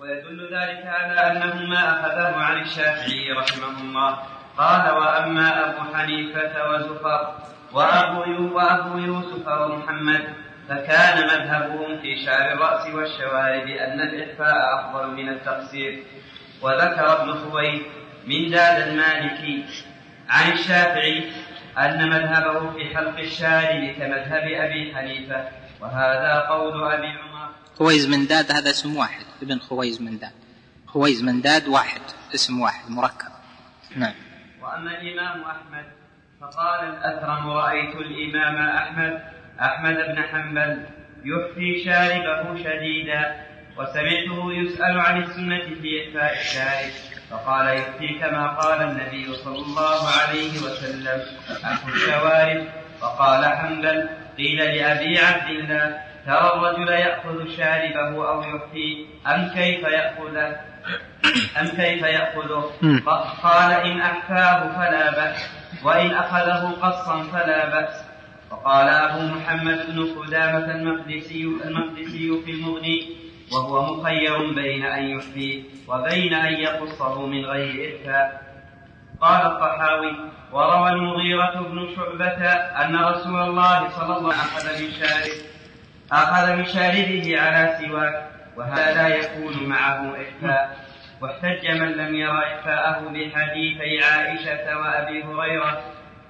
ويدل ذلك على أنه ما أخذه عن الشافعي رحمه الله. قال: وأما أبو حنيفة وزفر وأبو, وأبو يوسف ومحمد فكان مذهبهم في شعر الرأس والشوارب أن الإخفاء أفضل من التقصير. وذكر ابن خويلد من داد المالكي عن الشافعي أن مذهبه في حلق الشارب كمذهب أبي حنيفة، وهذا قول أبي عمر. خويز من داد هذا اسم واحد، ابن خويز من داد. خويز من داد واحد، اسم واحد مركب. نعم. وأما الإمام أحمد فقال الأثرم: رأيت الإمام أحمد أحمد بن حنبل يحفي شاربه شديدا، وسمعته يسأل عن السنة في إحفاء الشارب فقال: يحفي كما قال النبي صلى الله عليه وسلم: أحفوا الشوارب. فقال حنبل: قيل لأبي عبد الله: ترى الرجل يأخذ شاربه أو يحفي أم كيف يأخذه أم كيف يأخذه؟ قال: إن أحفاه فلا بأس، وإن أخذه قصا فلا بأس. فقال أبو محمد بن قدامة المقدسي المقدسي في المغني: وهو مخير بين أن يحفي وبين أن يقصه من غير إحفاء. قال الطحاوي: وروى المغيرة بن شعبة أن رسول الله صلى الله عليه وسلم أخذ من شارب أخذ من شاربه على سواك، وهذا لا يكون معه إحفاء. واحتج من لم يرى إحفاءه بحديثي عائشة وأبي هريرة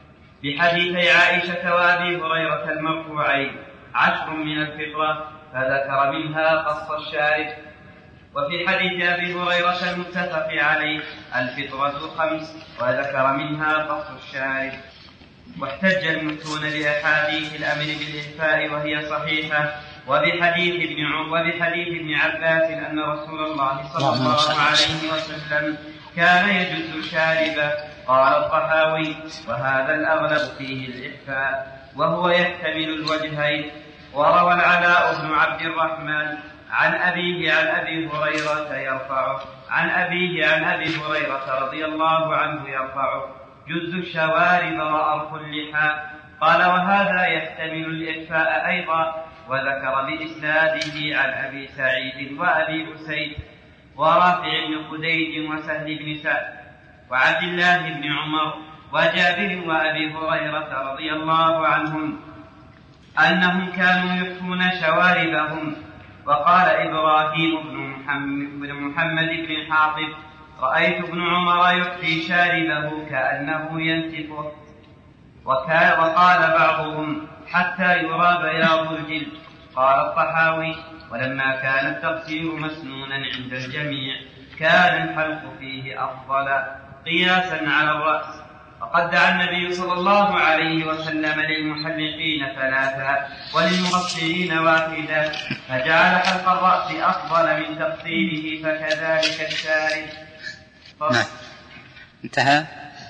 بحديثي عائشة وأبي هريرة المرفوعين: عشر من الفطرة، فذكر منها قص الشارب. وفي حديث أبي هريرة المتفق عليه: الفطرة خمس، وذكر منها قص الشارب. واحتج المفتون بأحاديث الأمر بالإحفاء وهي صحيحة، وبحديث ابن وبحديث ابن عباس أن رسول الله صلى الله عليه وسلم كان يجز شاربه. قال الطحاوي: وهذا الأغلب فيه الإحفاء، وهو يحتمل الوجهين. وروى العلاء بن عبد الرحمن عن أبيه عن أبي هريرة يرفعه عن أبيه عن أبي هريرة رضي الله عنه يرفعه: جز الشوارب وأرخ اللحى. قال: وهذا يحتمل الإخفاء أيضا. وذكر بإسناده عن أبي سعيد وأبي أسيد ورافع بن خديج وسهل بن سعد وعبد الله بن عمر وجابر وأبي هريرة رضي الله عنهم أنهم كانوا يخفون شواربهم. وقال إبراهيم بن محمد بن حاطب: رأيت ابن عمر يخفي شاربه كأنه ينتفه. وقال بعضهم: حتى يرى بياض الجلد. قال الطحاوي: ولما كان التقصير مسنونا عند الجميع كان الحلق فيه أفضل قياسا على الرأس. فقد دعا النبي صلى الله عليه وسلم للمحلقين ثلاثة وللمقصرين واحدا، فجعل حلق الرأس أفضل من تقصيره، فكذلك الشارب. نعم. انتهى.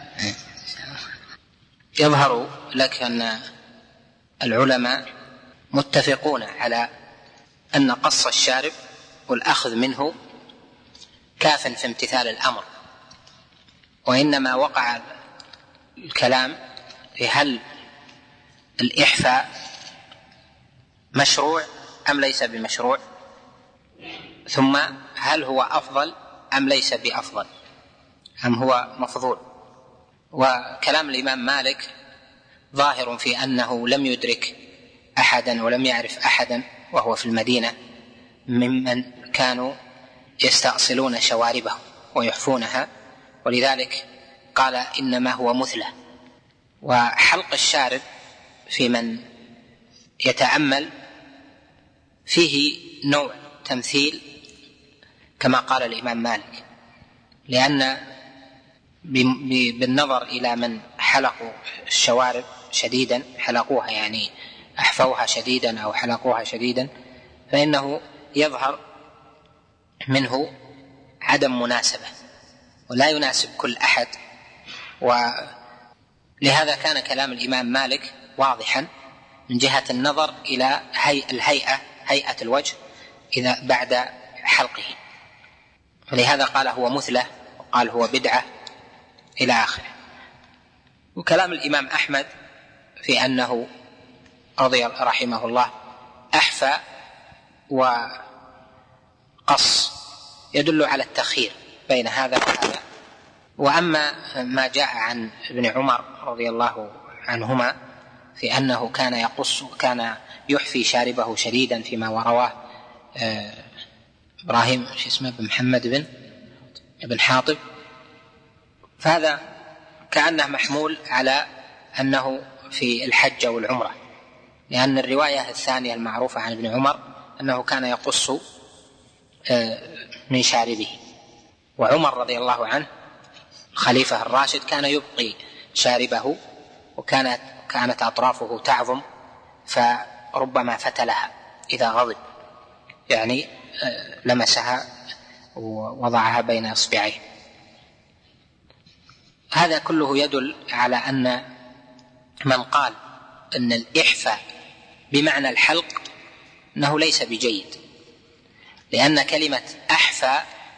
يظهر لك أن العلماء متفقون على أن قص الشارب والأخذ منه كاف في امتثال الأمر، وإنما وقع الكلام في هل الإحفاء مشروع أم ليس بمشروع، ثم هل هو أفضل أم ليس بأفضل، أم هو مفضول. وكلام الإمام مالك ظاهر في أنه لم يدرك أحدا ولم يعرف أحدا وهو في المدينة ممن كانوا يستأصلون شواربه ويحفونها، ولذلك قال إنما هو مثلة. وحلق الشارب في من يتأمل فيه نوع تمثيل كما قال الإمام مالك، لأن بالنظر إلى من حلقوا الشوارب شديدا، حلقوها يعني أحفوها شديدا أو حلقوها شديدا، فإنه يظهر منه عدم مناسبة، ولا يناسب كل أحد. ولهذا كان كلام الإمام مالك واضحا من جهة النظر إلى الهيئة، هيئة الوجه إذا بعد حلقه، ولهذا قال هو مثلة وقال هو بدعة إلى آخره. وكلام الإمام أحمد في أنه رضي رحمه الله أحفى وقص يدل على التخيير بين هذا وهذا. وأما ما جاء عن ابن عمر رضي الله عنهما في أنه كان يقص كان يحفي شاربه شديدا فيما ورواه إبراهيم شو اسمه بن محمد بن ابن حاطب، فهذا كأنه محمول على أنه في الحج والعمرة، لأن الرواية الثانية المعروفة عن ابن عمر أنه كان يقص من شاربه. وعمر رضي الله عنه خليفة الراشد كان يبقي شاربه، وكانت كانت أطرافه تعظم فربما فتلها إذا غضب، يعني لمسها ووضعها بين إصبعيه. هذا كله يدل على أن من قال أن الإحفاء بمعنى الحلق أنه ليس بجيد، لأن كلمة أحفى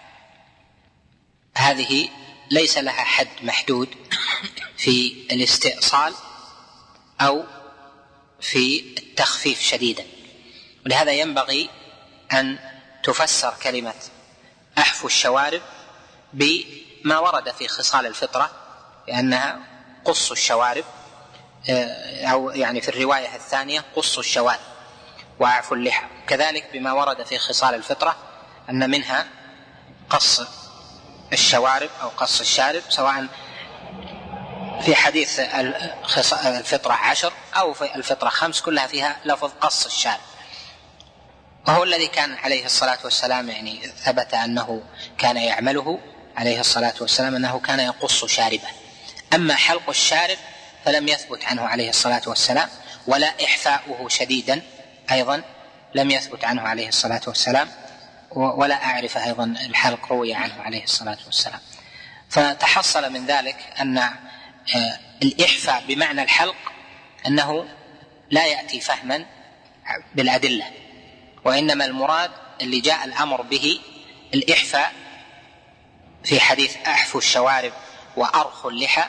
هذه ليس لها حد محدود في الاستئصال أو في التخفيف شديدا، ولهذا ينبغي أن تفسر كلمة أحفو الشوارب بما ورد في خصال الفطرة، لأنها قص الشوارب، أو يعني في الرواية الثانية قص الشوارب وأعفو اللحى، كذلك بما ورد في خصال الفطرة أن منها قص الشوارب أو قص الشارب، سواء في حديث الفطرة عشر أو في الفطرة خمس، كلها فيها لفظ قص الشارب، وهو الذي كان عليه الصلاة والسلام يعني ثبت أنه كان يعمله عليه الصلاة والسلام، أنه كان يقص شاربه. أما حلق الشارب فلم يثبت عنه عليه الصلاة والسلام، ولا إحفاؤه شديدا أيضا لم يثبت عنه عليه الصلاة والسلام، ولا أعرف أيضا الحلق روي عنه عليه الصلاة والسلام. فتحصل من ذلك أن الإحفاء بمعنى الحلق أنه لا يأتي فهما بالأدلة، وإنما المراد اللي جاء الأمر به الإحفاء في حديث أحفو الشوارب وأرخوا اللحى،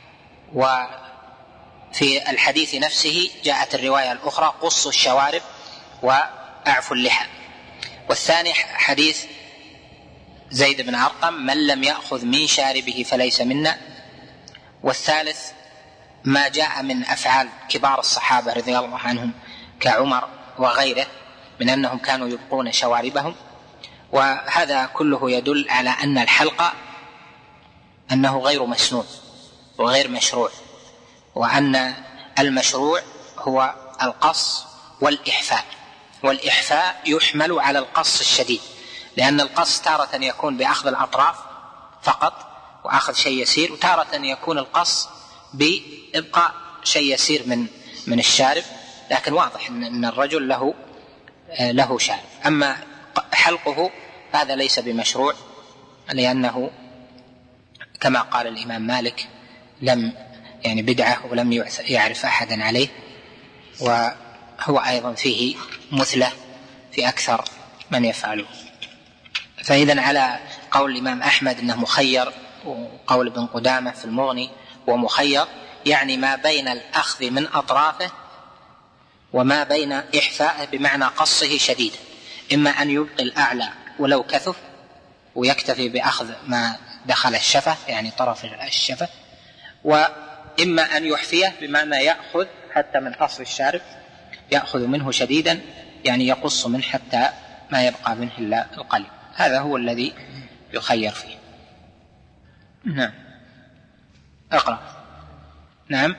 وفي الحديث نفسه جاءت الرواية الأخرى قص الشوارب وأعفو اللحى. والثاني حديث زيد بن أرقم من لم يأخذ من شاربه فليس منا. والثالث ما جاء من أفعال كبار الصحابة رضي الله عنهم كعمر وغيره من أنهم كانوا يبقون شواربهم. وهذا كله يدل على أن الحلق أنه غير مسنون وغير مشروع، وأن المشروع هو القص والإحفاء. والإحفاء يحمل على القص الشديد، لأن القص تارة يكون بأخذ الأطراف فقط وأخذ شيء يسير، وتارة يكون القص بإبقاء شيء يسير من من الشارب، لكن واضح أن الرجل له له شارب. أما حلقه هذا ليس بمشروع، لأنه كما قال الإمام مالك لم يعني بدعة ولم يعرف أحدا عليه، وهو أيضا فيه مثلة في أكثر من يفعله. فإذن على قول الإمام أحمد أنه مخير، وقول ابن قدامة في المغني ومخير، يعني ما بين الأخذ من أطرافه وما بين إحفائه بمعنى قصه شديدا، إما أن يبقي الأعلى ولو كثف ويكتفي بأخذ ما دخل الشفة يعني طرف الشفة، وإما أن يحفيه بمعنى يأخذ حتى من أصل الشارب، يأخذ منه شديدا يعني يقص منه حتى ما يبقى منه إلا القليل. هذا هو الذي يخير فيه. نعم اقرأ. نعم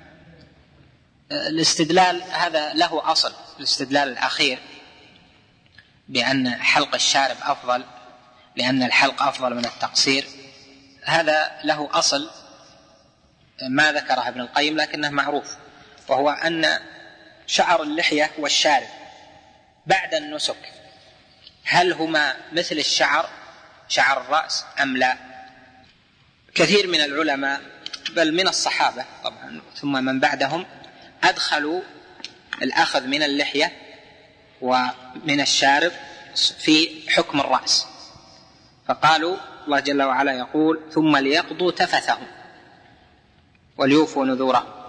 الاستدلال هذا له أصل، الاستدلال الأخير بأن حلق الشارب أفضل لأن الحلق أفضل من التقصير، هذا له أصل ما ذكره ابن القيم لكنه معروف، وهو أن شعر اللحية والشارب بعد النسك هل هما مثل الشعر شعر الرأس أم لا؟ كثير من العلماء بل من الصحابة طبعا ثم من بعدهم أدخلوا الأخذ من اللحية ومن الشارب في حكم الرأس، فقالوا الله جل وعلا يقول ثم ليقضوا تفثهم وليوفوا نذوره،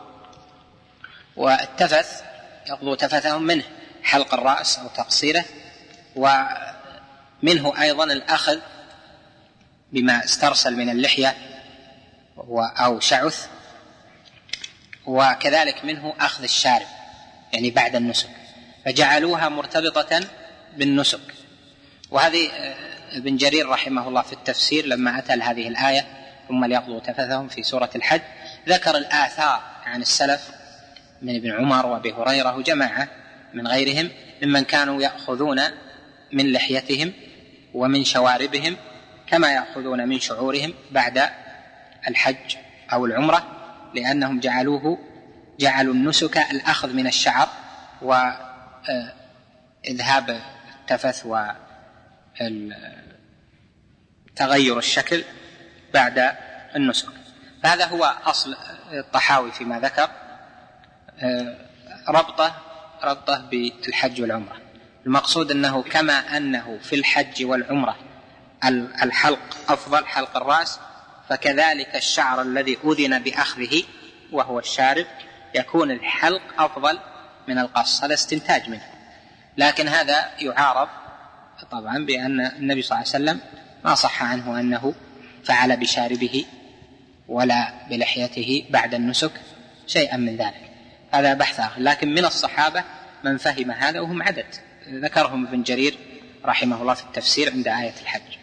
والتفث يقضوا تفثهم منه حلق الرأس أو تقصيره، منه أيضا الأخذ بما استرسل من اللحية أو شعث، وكذلك منه أخذ الشارب يعني بعد النسك، فجعلوها مرتبطة بالنسك. وهذه ابن جرير رحمه الله في التفسير لما أتى هذه الآية ثم ليقضوا تفثهم في سورة الحج ذكر الآثار عن السلف من ابن عمر وابي هريرة وجماعة من غيرهم ممن كانوا يأخذون من لحيتهم ومن شواربهم كما يأخذون من شعورهم بعد الحج أو العمرة، لأنهم جعلوه جعلوا النسك الأخذ من الشعر وإذهاب التفث وتغير الشكل بعد النسك. فهذا هو أصل الطحاوي فيما ذكر، ربطه ربطه بالحج والعمرة. المقصود أنه كما أنه في الحج والعمرة الحلق أفضل، حلق الرأس، فكذلك الشعر الذي أذن بأخذه وهو الشارب يكون الحلق أفضل من القص. هذا استنتاج منه، لكن هذا يعارض طبعا بأن النبي صلى الله عليه وسلم ما صح عنه أنه فعل بشاربه ولا بلحيته بعد النسك شيئا من ذلك. هذا بحث آخر، لكن من الصحابة من فهم هذا وهم عدد ذكرهم ابن جرير رحمه الله في التفسير عند آية الحج.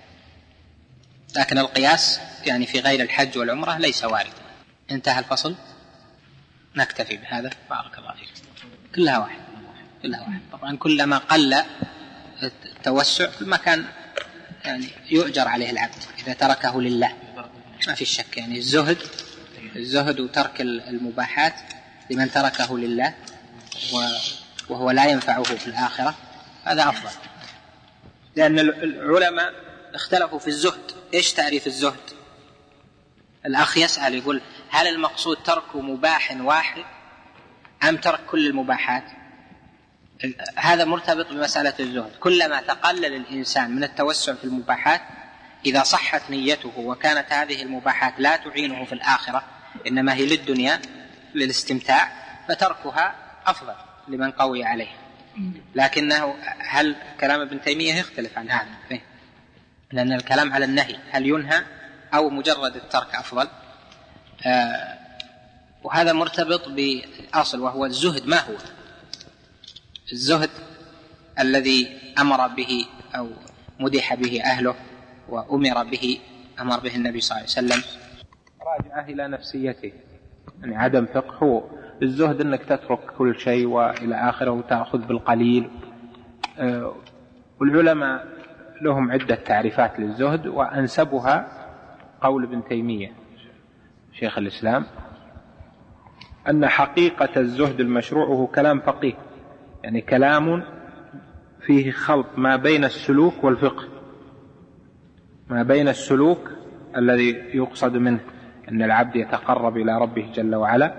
لكن القياس يعني في غير الحج والعمرة ليس وارد. انتهى الفصل، نكتفي بهذا. بارك الله فيك. كلها واحد كلها واحد طبعا كلما قل التوسع كلما كان يعني يؤجر عليه العبد إذا تركه لله، ما في شك. يعني الزهد الزهد وترك المباحات لمن تركه لله وهو لا ينفعه في الآخرة هذا أفضل. لأن العلماء اختلفوا في الزهد. إيش تعريف الزهد؟ الأخ يسأل يقول هل المقصود ترك مباح واحد أم ترك كل المباحات؟ هذا مرتبط بمسألة الزهد. كلما تقلل الإنسان من التوسع في المباحات إذا صحت نيته وكانت هذه المباحات لا تعينه في الآخرة إنما هي للدنيا للاستمتاع فتركها أفضل لمن قوي عليه. لكنه هل كلام ابن تيمية يختلف عن هذا، لأن الكلام على النهي هل ينهى أو مجرد الترك أفضل. آه وهذا مرتبط بأصل وهو الزهد. ما هو الزهد؟ الذي أمر به أو مدح به أهله وأمر به أمر به النبي صلى الله عليه وسلم. راجعه إلى نفسيته، يعني عدم فقه. الزهد أنك تترك كل شيء وإلى آخره وتأخذ بالقليل. آه والعلماء لهم عدة تعريفات للزهد، وأنسبها قول ابن تيمية شيخ الإسلام أن حقيقة الزهد المشروع هو كلام فقيه، يعني كلام فيه خلط ما بين السلوك والفقه، ما بين السلوك الذي يقصد منه أن العبد يتقرب إلى ربه جل وعلا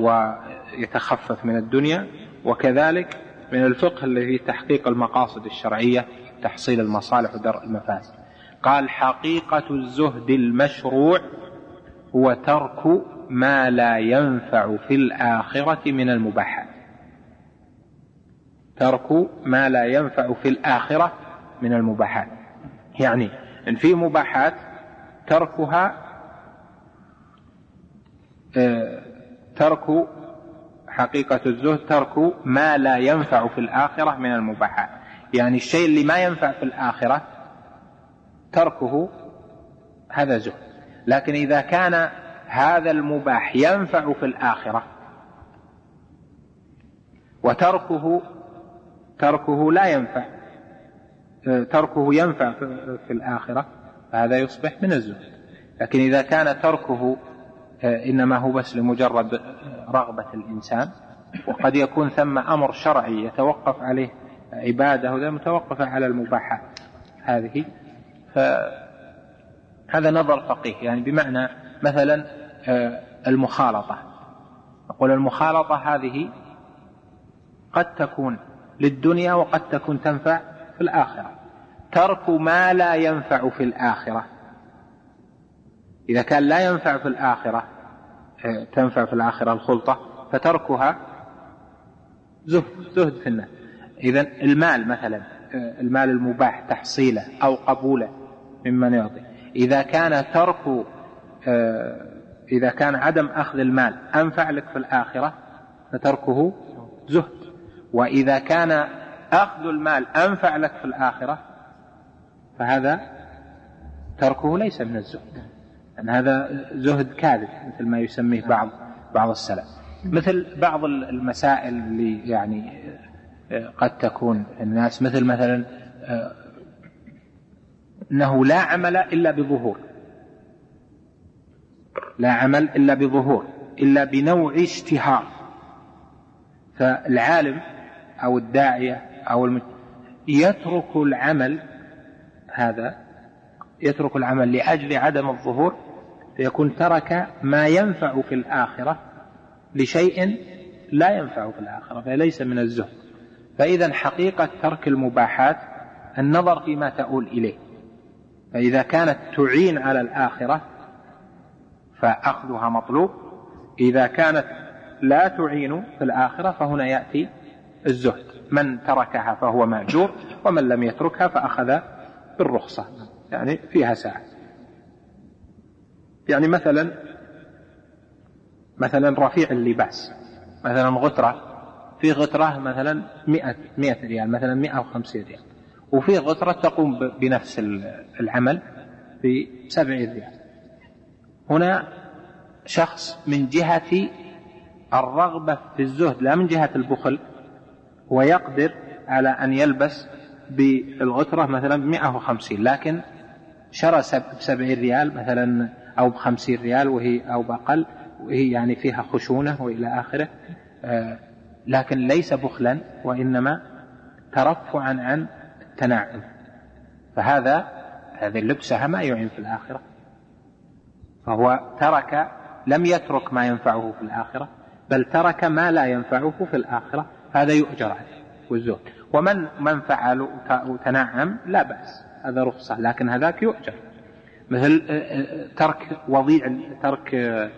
ويتخفف من الدنيا، وكذلك من الفقه الذي تحقيق المقاصد الشرعية، تحصيل المصالح ودرء المفاسد. قال حقيقة الزهد المشروع هو ترك ما لا ينفع في الآخرة من المباحات. ترك ما لا ينفع في الآخرة من المباحات، يعني إن في مباحات تركها ترك حقيقة الزهد ترك ما لا ينفع في الآخرة من المباحات، يعني الشيء اللي ما ينفع في الآخرة تركه هذا زهد. لكن إذا كان هذا المباح ينفع في الآخرة وتركه تركه لا ينفع، تركه ينفع في الآخرة فهذا يصبح من الزهد. لكن إذا كان تركه إنما هو بس لمجرد رغبة الإنسان، وقد يكون ثم أمر شرعي يتوقف عليه عبادة وذا متوقفة على المباحات هذه، فهذا نظر فقيه. يعني بمعنى مثلا المخالطة، نقول المخالطة هذه قد تكون للدنيا وقد تكون تنفع في الآخرة. ترك ما لا ينفع في الآخرة، إذا كان لا ينفع في الآخرة تنفع في الآخرة الخلطة فتركها زهد, زهد في الناس. إذن المال مثلا المال المباح تحصيله أو قبوله ممن يعطي. إذا كان ترك إذا كان عدم أخذ المال أنفع لك في الآخرة فتركه زهد، وإذا كان أخذ المال أنفع لك في الآخرة فهذا تركه ليس من الزهد، أن هذا زهد كاذب مثل ما يسميه بعض بعض السلف. مثل بعض المسائل اللي يعني قد تكون الناس، مثل مثلا أنه لا عمل إلا بظهور، لا عمل إلا بظهور إلا بنوع اشتهار، فالعالم أو الداعية أو الم... يترك العمل، هذا يترك العمل لأجل عدم الظهور، فيكون ترك ما ينفع في الآخرة لشيء لا ينفع في الآخرة، فليس من الزهد. فإذا حقيقة ترك المباحات النظر فيما تؤول إليه، فإذا كانت تعين على الآخرة فأخذها مطلوب، إذا كانت لا تعين في الآخرة فهنا يأتي الزهد، من تركها فهو مأجور، ومن لم يتركها فأخذ بالرخصة، يعني فيها ساعة. يعني مثلا مثلا رفيع اللباس، مثلا غترة، في غترة مثلا مئة, مئة ريال، مثلا مئة وخمسين ريال، وفي غترة تقوم بنفس العمل بسبعين ريال. هنا شخص من جهة الرغبة في الزهد لا من جهة البخل، ويقدر على أن يلبس بالغترة مثلا مئة وخمسين، لكن شرى بسبعين ريال مثلا أو بخمسين ريال وهي أو بأقل، وهي يعني فيها خشونة وإلى آخره، آه لكن ليس بخلا وإنما ترفعا عن التنعم، فهذا هذه اللبسة ما يعين في الآخرة، فهو ترك، لم يترك ما ينفعه في الآخرة، بل ترك ما لا ينفعه في الآخرة، هذا يؤجر عليه والزهد. ومن من فعل وتنعم لا بأس، هذا رخصة، لكن هذاك يؤجر. مثل ترك وضيع، ترك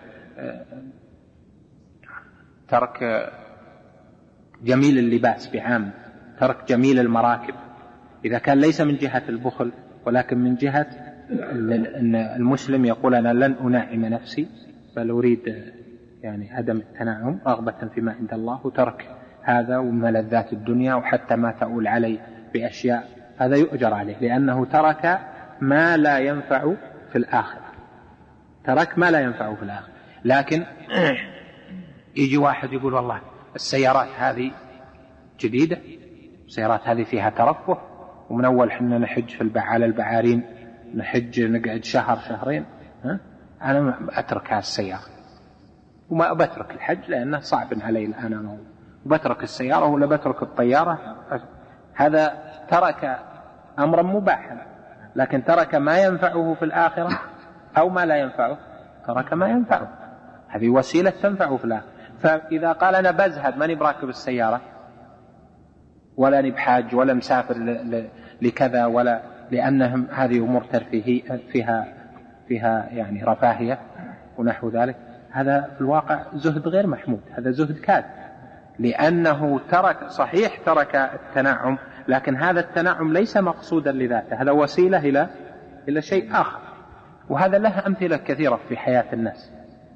ترك جميل اللباس بعام، ترك جميل المراكب، إذا كان ليس من جهة البخل ولكن من جهة أن المسلم يقول أنا لن أنعم نفسي بل أريد يعني عدم التنعم رغبة فيما عند الله، وترك هذا وملذات الدنيا وحتى ما تؤول عليه بأشياء، هذا يؤجر عليه لأنه ترك ما لا ينفع في الآخرة، ترك ما لا ينفع في الآخرة. لكن يجي واحد يقول والله السيارات هذه جديدة، السيارات هذه فيها ترفه، ومن أول حنا نحج في البع على البعارين، نحج نقعد شهر شهرين، ها؟ أنا أترك هذه السيارة وما بترك الحج لأنه صعب علي الآن، وبترك السيارة ولا بترك الطيارة. هذا ترك أمرا مباحا، لكن ترك ما ينفعه في الآخرة أو ما لا ينفعه، ترك ما ينفعه، هذه وسيلة تنفعه في الآخرة. فإذا قال أنا بزهد ماني براكب السيارة ولا نبحاج ولا مسافر لكذا، ولا لأنهم هذه أمور ترفيهية فيها فيها يعني رفاهية ونحو ذلك، هذا في الواقع زهد غير محمود، هذا زهد كاذب، لأنه ترك، صحيح ترك التنعم، لكن هذا التنعم ليس مقصودا لذاته، هذا وسيلة إلى إلى شيء آخر. وهذا له أمثلة كثيرة في حياة الناس.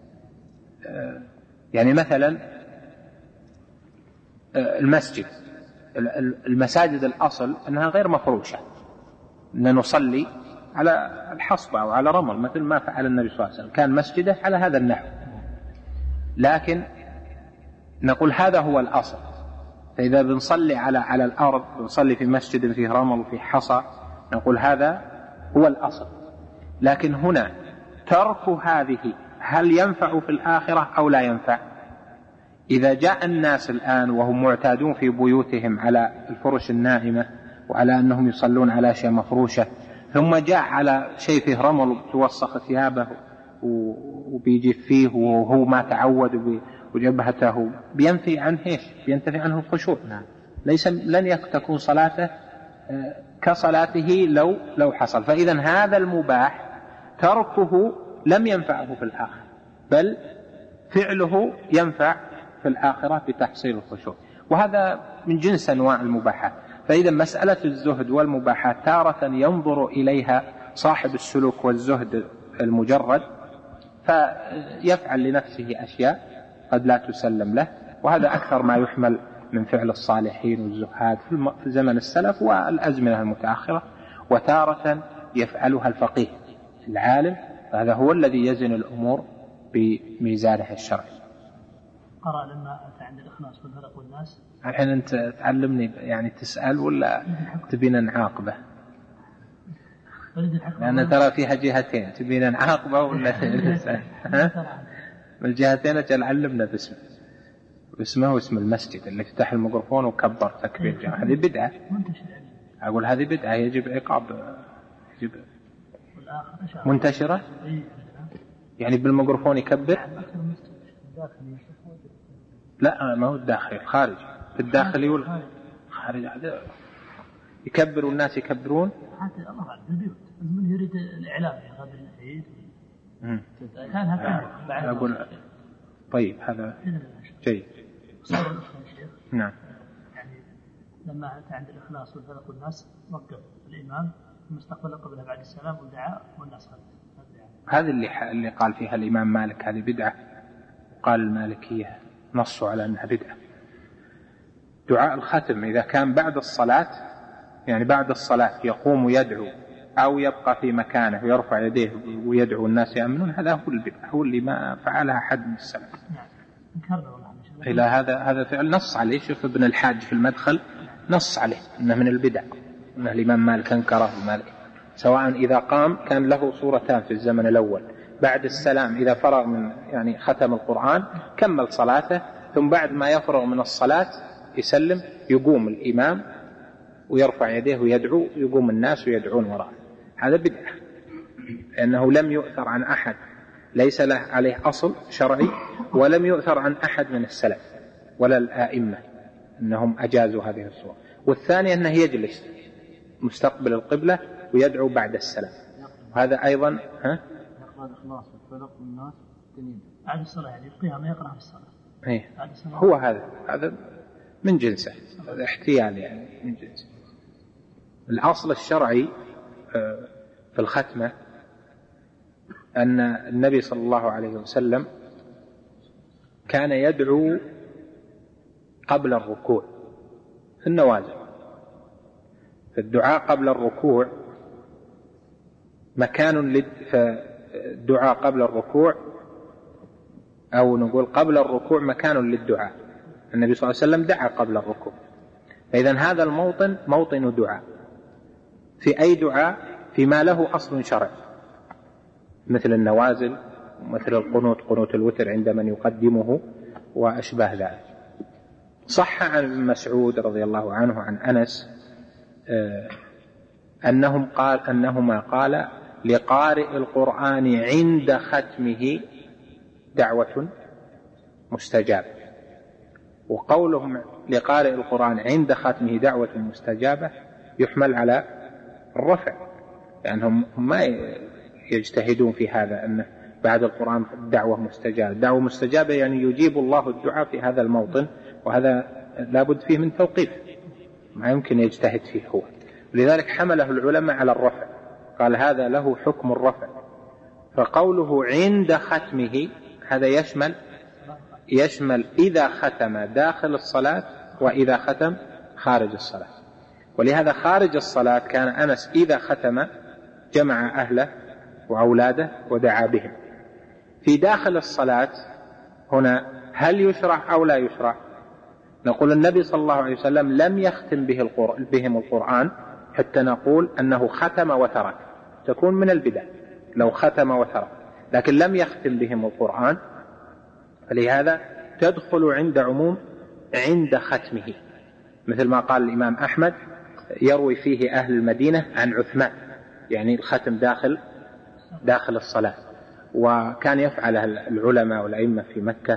يعني مثلا المسجد، المساجد الأصل أنها غير مفروشة، أن نصلي على الحصبة أو على رمل مثل ما فعل النبي صلى الله عليه وسلم، كان مسجده على هذا النحو، لكن نقول هذا هو الأصل. فإذا بنصلي على على الأرض، بنصلي في مسجد فيه رمل وفيه حصى، نقول هذا هو الأصل. لكن هنا ترك هذه هل ينفع في الآخرة أو لا ينفع؟ إذا جاء الناس الآن وهم معتادون في بيوتهم على الفرش الناعمة وعلى أنهم يصلون على شيء مفروشة، ثم جاء على شيء فيه رمل وتوسخ ثيابه وبيجي فيه وهو ما تعود وجبهته، بينفي عنه ايش؟ بينتفي عنه الخشوع، ليس لن تكون صلاته كصلاته لو لو حصل. فإذا هذا المباح تركه لم ينفعه في الآخرة، بل فعله ينفع في الآخرة بتحصيل الخشوع، وهذا من جنس أنواع المباحات. فإذا مسألة الزهد والمباحات تارة ينظر إليها صاحب السلوك والزهد المجرد فيفعل لنفسه أشياء قد لا تسلم له، وهذا أكثر ما يحمل من فعل الصالحين والزهاد في زمن السلف والأزمنة المتأخرة. وتارة يفعلها الفقيه العالم، هذا هو الذي يزن الأمور بميزانه الشرعي. قرأ لما أتى عند الإخلاص والفلق والناس. الحين أنت تعلمني يعني تسأل ولا تبينا نعاقبه؟ لأن ترى فيها جهتين، تبينا نعاقبه ولا تسأل؟ من الجهتين أجل علمنا باسمه باسمه واسم المسجد اللي افتح الميكروفون وكبر تكبير جماعة. هذه بدعة. أقول هذه بدعة يجب عقاب. يجب منتشرة يعني بالميكروفون يكبر. لا ما هو الداخلي، الخارج. في الداخلي والخارج هذا يكبر والناس يكبرون. حتى الله أعلم البيوت من يريد الإعلام يا غد العيد كان هكذا. أقول طيب هذا جيد. نعم. يعني لما أتى عند الإخلاص والفلق والناس وقف الإمام المستقبل قبلها بعد السلام والدعاء والناس خلف. هذا اللي اللي قال فيها الإمام مالك هذه بدعة، وقال المالكية نصوا على أنها بدعة. دعاء الختم إذا كان بعد الصلاة، يعني بعد الصلاة يقوم يدعو أو يبقى في مكانه ويرفع يديه ويدعو الناس يأمنون، هذا هو البدعة، هو اللي ما فعلها أحد من السلف. إلى هذا هذا فعل نص عليه. شوف ابن الحاج في المدخل نص عليه أنه من البدع، أنه الإمام مالك أنكره المالك، سواء إذا قام كان له صورتان في الزمن الأول، بعد السلام إذا فرغ من يعني ختم القرآن كمل صلاته، ثم بعد ما يفرغ من الصلاة يسلم يقوم الإمام ويرفع يديه ويدعو، يقوم الناس ويدعون وراءه. هذا بدعة لأنه لم يؤثر عن أحد، ليس له عليه أصل شرعي، ولم يؤثر عن أحد من السلف ولا الآئمة أنهم أجازوا هذه الصورة. والثانية أنه يجلس مستقبل القبلة ويدعو بعد السلام، هذا أيضا ها يقرأ الإخلاص والفلق والناس بعد الصلاة، يعني القيام يقرأ في الصلاة. إيه هو هذا هذا من جنسه، هذا احتيال يعني من جنسه. الأصل الشرعي في الختمة أن النبي صلى الله عليه وسلم كان يدعو قبل الركوع في النوازل. في الدعاء قبل الركوع مكان للدعاء قبل الركوع، أو نقول قبل الركوع مكان للدعاء. النبي صلى الله عليه وسلم دعا قبل الركوع، فإذا هذا الموطن موطن دعاء في أي دعاء فيما له أصل شرعي، مثل النوازل، مثل القنوت، قنوت الوتر عند من يقدمه وأشباه ذلك. صح عن ابن مسعود رضي الله عنه عن أنس أنهم قال أنهما قال لقارئ القرآن عند ختمه دعوة مستجابة. وقولهم لقارئ القرآن عند ختمه دعوة مستجابة يحمل على الرفع، لأنهم ما يجتهدون في هذا أن بعد القرآن دعوة مستجابة. دعوة مستجابة يعني يجيب الله الدعاء في هذا الموطن، وهذا لابد فيه من توقيف، ما يمكن يجتهد فيه هو. لذلك حمله العلماء على الرفع، قال هذا له حكم الرفع. فقوله عند ختمه هذا يشمل يشمل إذا ختم داخل الصلاة وإذا ختم خارج الصلاة. ولهذا خارج الصلاة كان أنس إذا ختم جمع أهله وأولاده ودعا بهم. في داخل الصلاة هنا هل يشرع أو لا يشرع؟ نقول النبي صلى الله عليه وسلم لم يختم به القرآن بهم القرآن حتى نقول أنه ختم وترك، تكون من البدع لو ختم وترك، لكن لم يختم بهم القرآن، فلهذا تدخل عند عموم عند ختمه، مثل ما قال الإمام أحمد يروي فيه أهل المدينة عن عثمان، يعني الختم داخل داخل الصلاة. وكان يفعل العلماء والأئمة في مكة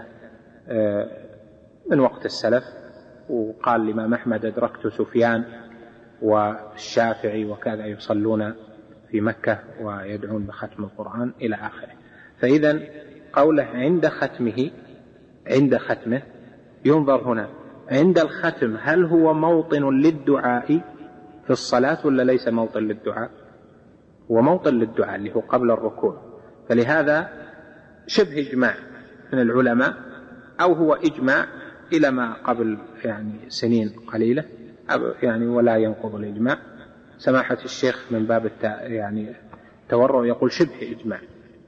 من وقت السلف. وقال الإمام أحمد أدركت سفيان والشافعي وكذا يصلون في مكة ويدعون بختم القرآن إلى آخره. فإذا قوله عند ختمه عند ختمه ينظر هنا عند الختم هل هو موطن للدعاء في الصلاة ولا ليس موطن للدعاء؟ هو موطن للدعاء اللي هو قبل الركوع، فلهذا شبه إجماع من العلماء، أو هو إجماع إلى ما قبل يعني سنين قليلة يعني ولا ينقض الإجماع. سماحة الشيخ من باب يعني التورع يقول شبه إجماع،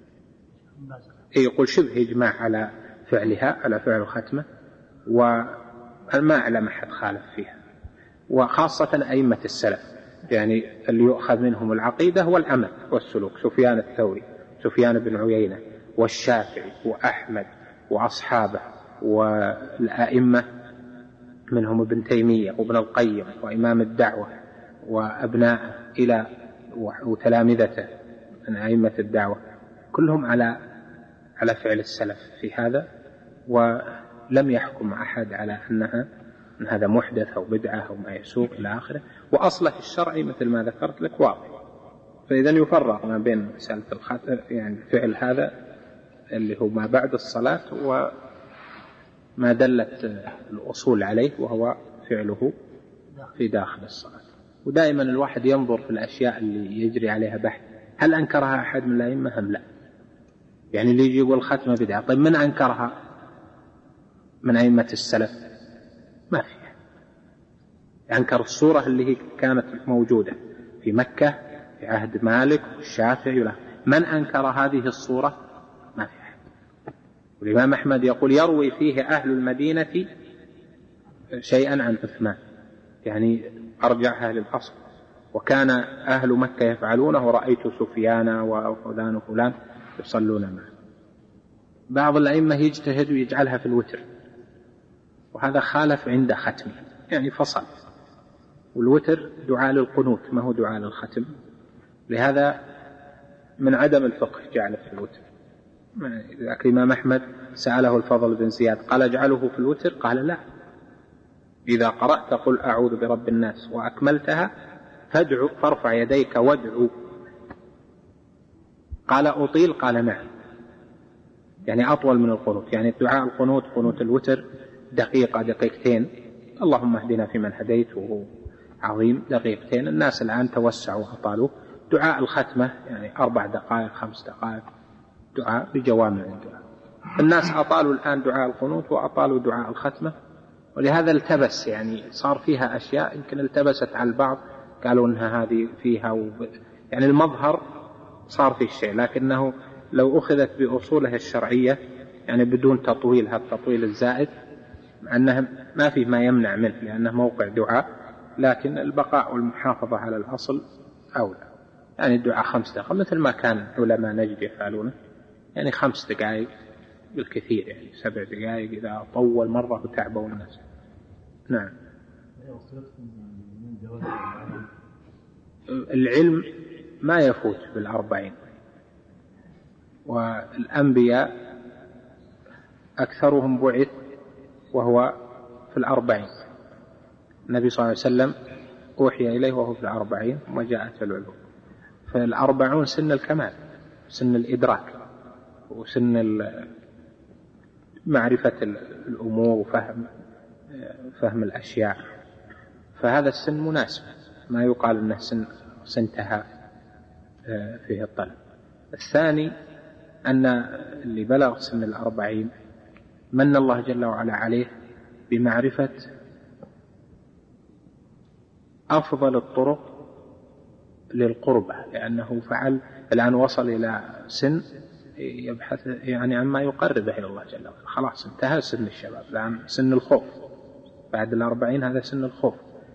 يقول شبه إجماع على فعلها، على فعل الختمة، وما أعلم أحد خالف فيها، وخاصة أئمة السلف يعني اللي يؤخذ منهم العقيدة والعمل والسلوك، سفيان الثوري، سفيان بن عيينة، والشافعي، وأحمد، وأصحابه، والأئمة منهم ابن تيمية وابن القيم وإمام الدعوة وأبناءه إلى وتلامذته من أئمة الدعوة، كلهم على على فعل السلف في هذا، ولم يحكم أحد على أنها أن هذا محدث أو بدعة أو ما يسوق إلى آخره. وأصله الشرعي مثل ما ذكرت لك واضح، فإذا يفرق ما بين مسألة الختم يعني فعل هذا اللي هو ما بعد الصلاة وما دلت الأصول عليه وهو فعله في داخل الصلاة. ودائما الواحد ينظر في الأشياء اللي يجري عليها بحث، هل أنكرها أحد من الأئمة أم لا؟ يعني اللي يجي يقول ختمة بدعة، طيب من أنكرها من أئمة السلف؟ ما فيها. أنكر الصورة اللي هي كانت موجودة في مكة في عهد مالك والشافعي، لا من أنكر هذه الصورة؟ ما في أحد. والإمام أحمد يقول يروي فيه أهل المدينة شيئا عن عثمان، يعني أرجعها للأصل، وكان أهل مكة يفعلونه ورأيت سفيان وفلان وفلان يصلون معه. بعض الأئمة يجتهد ويجعلها في الوتر، وهذا خالف عند ختمه يعني فصل، والوتر دعاء للقنوت ما هو دعاء للختم، لهذا من عدم الفقه جعله في الوتر. الإمام أحمد سأله الفضل بن زياد قال اجعله في الوتر، قال لا، إذا قرأت قل أعوذ برب الناس وأكملتها فادعو فارفع يديك وادعو. قال أطيل؟ قال نعم، يعني أطول من القنوت، يعني دعاء القنوت قنوت الوتر دقيقة دقيقتين، اللهم اهدنا فيمن هديت وهو عظيم دقيقتين. الناس الآن توسعوا وأطالوا. دعاء الختمة يعني أربع دقائق خمس دقائق دعاء بجوامع الدعاء. الناس أطالوا الآن دعاء القنوت وأطالوا دعاء الختمة، ولهذا التبس يعني صار فيها أشياء يمكن التبست على البعض، قالوا إنها هذه فيها وب... يعني المظهر صار فيه شيء، لكنه لو أخذت بأصولها الشرعية يعني بدون تطويل هذا التطويل الزائد، مع أنه ما فيه ما يمنع منه لأنه موقع دعاء، لكن البقاء والمحافظة على الأصل أولى. يعني الدعاء خمس دقائق مثل ما كان علماء نجد يفعلونه، يعني خمس دقائق بالكثير، يعني سبع دقائق إذا طول مرة وتعبوا الناس. نعم. العلم ما يفوت بالأربعين، والأنبياء أكثرهم بعث وهو في الأربعين. النبي صلى الله عليه وسلم أوحي إليه وهو في الأربعين وجاءت العلوم. فالأربعون سن الكمال، سن الإدراك، وسن معرفة الأمور وفهم فهم الأشياء، فهذا السن مناسب، ما يقال أنه سن سنتها فيه الطلب. الثاني أن اللي بلغ سن الأربعين من الله جل وعلا عليه بمعرفة أفضل الطرق للقربة، لأنه فعل الآن وصل إلى سن يبحث يعني عما يقربه إلى الله جل وعلا، خلاص انتهى سن الشباب، الآن سن الخوف، بعد الأربعين هذا سن الخوف،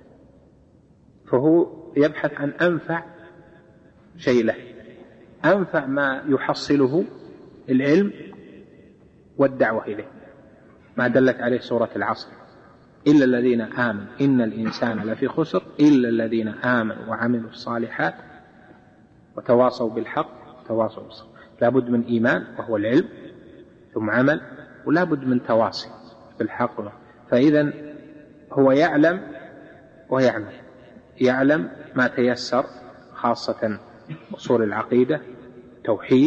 فهو يبحث عن أنفع شيء له، أنفع ما يحصله العلم والدعوة إليه، ما دلت عليه سورة العصر إلا الذين آمنوا إن الإنسان لفي خسر إلا الذين آمنوا وعملوا الصالحات وتواصوا بالحق وتواصوا بالصبر. لابد من إيمان وهو العلم، ثم عمل، ولا بد من تواصي بالحق. فإذا هو يعلم ويعمل، يعلم ما تيسر خاصة أصول العقيدة، توحيد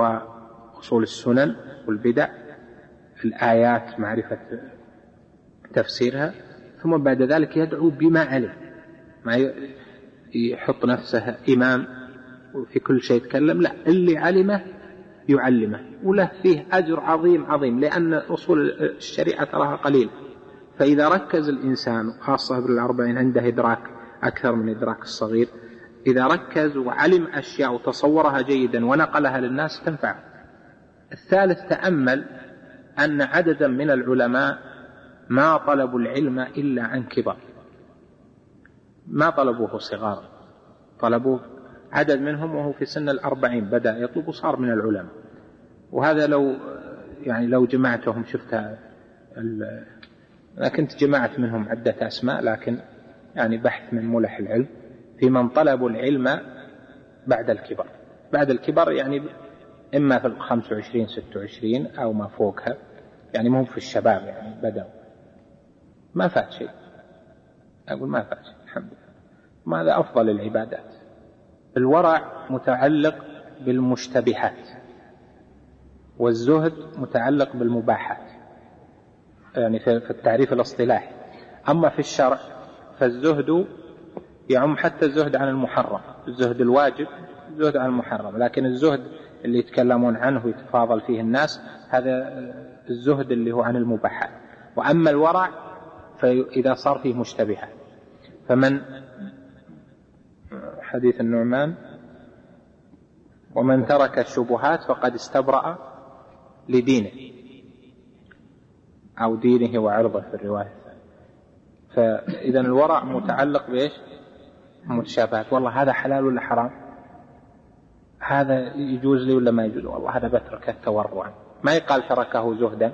وأصول السنن والبدع، الآيات، معرفة تفسيرها، ثم بعد ذلك يدعو بما علم، ما يحط نفسه إمام وفي كل شيء يتكلم، لا، اللي علمه يعلمه، وله فيه أجر عظيم عظيم، لأن أصول الشريعة تراها قليل. فإذا ركز الإنسان خاصة بالأربعين عنده إدراك أكثر من إدراك الصغير، إذا ركز وعلم أشياء وتصورها جيدا ونقلها للناس تنفع. الثالث تأمل أن عددا من العلماء ما طلبوا العلم إلا عن كبر، ما طلبوه صغار، طلبوه عدد منهم وهو في سن الأربعين بدأ يطلب وصار من العلماء. وهذا لو يعني لو جمعتهم شفتها، أنا كنت جمعت منهم عدة أسماء، لكن يعني بحث من ملح العلم في من طلبوا العلم بعد الكبر. بعد الكبر يعني إما في الخمس وعشرين ست وعشرين أو ما فوقها، يعني مهم في الشباب، يعني بدأوا ما فات شيء، أقول ما فات شيء الحمد لله. ماذا أفضل العبادات؟ الورع متعلق بالمشتبهات، والزهد متعلق بالمباحات، يعني في التعريف الاصطلاحي. أما في الشرع فالزهد يعم حتى الزهد عن المحرم، الزهد الواجب الزهد عن المحرم، لكن الزهد اللي يتكلمون عنه ويتفاضل فيه الناس هذا الزهد اللي هو عن المباحات. وأما الورع فإذا صار فيه مشتبهات، فمن حديث النعمان ومن ترك الشبهات فقد استبرأ لدينه أو دينه وعرضه في الرواية. فإذا الورع متعلق بإيش؟ متشابهات، والله هذا حلال ولا حرام، هذا يجوز لي ولا ما يجوز، والله هذا بتركه تورعا، ما يقال تركه زهدا.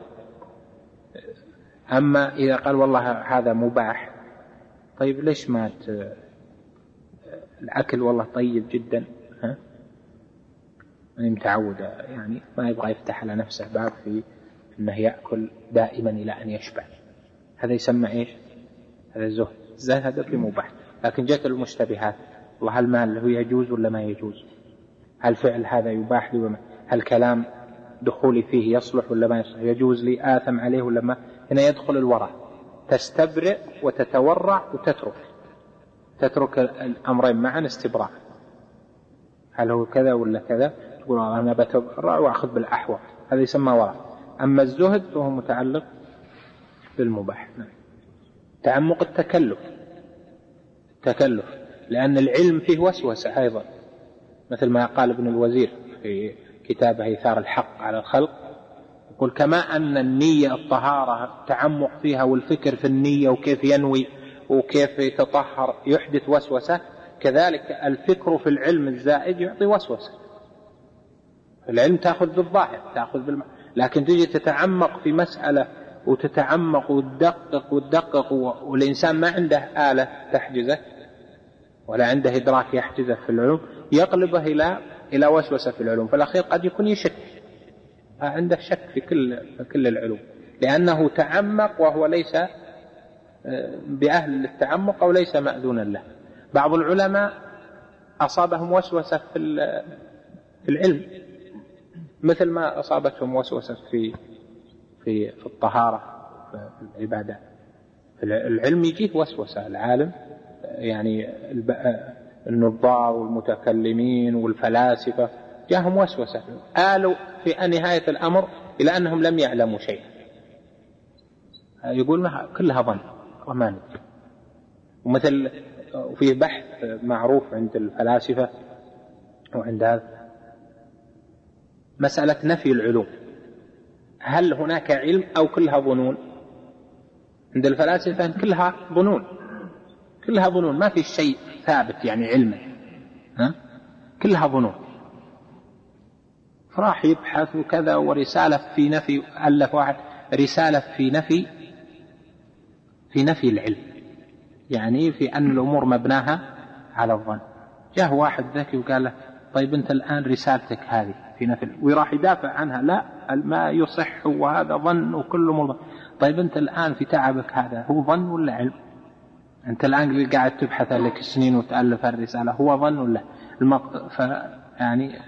أما إذا قال والله هذا مباح، طيب ليش ما ت... الأكل والله طيب جدا، ها؟ أنا متعود يعني ما يبغى يفتح على نفسه باب في أنه يأكل دائما إلى أن يشبع، هذا يسمى إيش؟ هذا زهد. الزهد هذا في مباح. لكن جاءت المشتبهات، والله هل مال له يجوز ولا ما يجوز، هل فعل هذا يباح لي وما، هل كلام دخولي فيه يصلح ولا ما يصلح، يجوز لي آثم عليه ولا ما. هنا يدخل الورع، تستبرئ وتتورع وتترك، تترك الأمرين معا استبراء، هل هو كذا ولا كذا، تقول أنا بتورع وأخذ بالأحوط، هذا يسمى ورع. أما الزهد فهو متعلق بالمباح. تعمق التكلف، التكلف لأن العلم فيه وسوسة أيضا، مثل ما قال ابن الوزير في كتابه إيثار الحق على الخلق، يقول كما أن النية الطهارة التعمق فيها والفكر في النية وكيف ينوي وكيف يتطهر يحدث وسوسة، كذلك الفكر في العلم الزائد يعطي وسوسة. العلم تأخذ بالظاهر، تأخذ بالم... لكن تجي تتعمق في مسألة وتتعمق وتدقق وتدقق والإنسان ما عنده آلة تحجزه ولا عنده إدراك يحجزه في العلوم، يقلبه إلى إلى وسوسة في العلوم، في الأخير قد يكون يشك، عنده شك في كل في كل العلوم، لأنه تعمق وهو ليس بأهل للتعمق أو ليس مأذونا له. بعض العلماء أصابهم وسوسة في العلم مثل ما أصابتهم وسوسة في في في الطهارة في العبادات. العلم يجيه وسوسة، العالم يعني النظار والمتكلمين والفلاسفة جاءهم وسوسة، آلوا في نهاية الأمر إلى أنهم لم يعلموا شيء، يقول كلها ظن وما ندري. ومثل وفيه بحث معروف عند الفلاسفة وعند هذا مسألة نفي العلوم، هل هناك علم أو كلها ظنون؟ عند الفلاسفة كلها ظنون، كلها ظنون، ما في شيء ثابت يعني علما، ها؟ كلها ظنون. فراح يبحث وكذا، ورسالة في نفي، ألف واحد رسالة في نفي في نفي العلم، يعني في أن الأمور مبناها على الظن. جاء واحد ذكي وقال له طيب أنت الآن رسالتك هذه في نفي، وراح يدافع عنها، لا ما يصح وهذا ظن وكله مظن. طيب أنت الآن في تعبك هذا هو ظن ولا علم؟ أنت الآن قاعد تبحث لك سنين وتألف الرسالة، هو ظن ولا المط... ف... يعني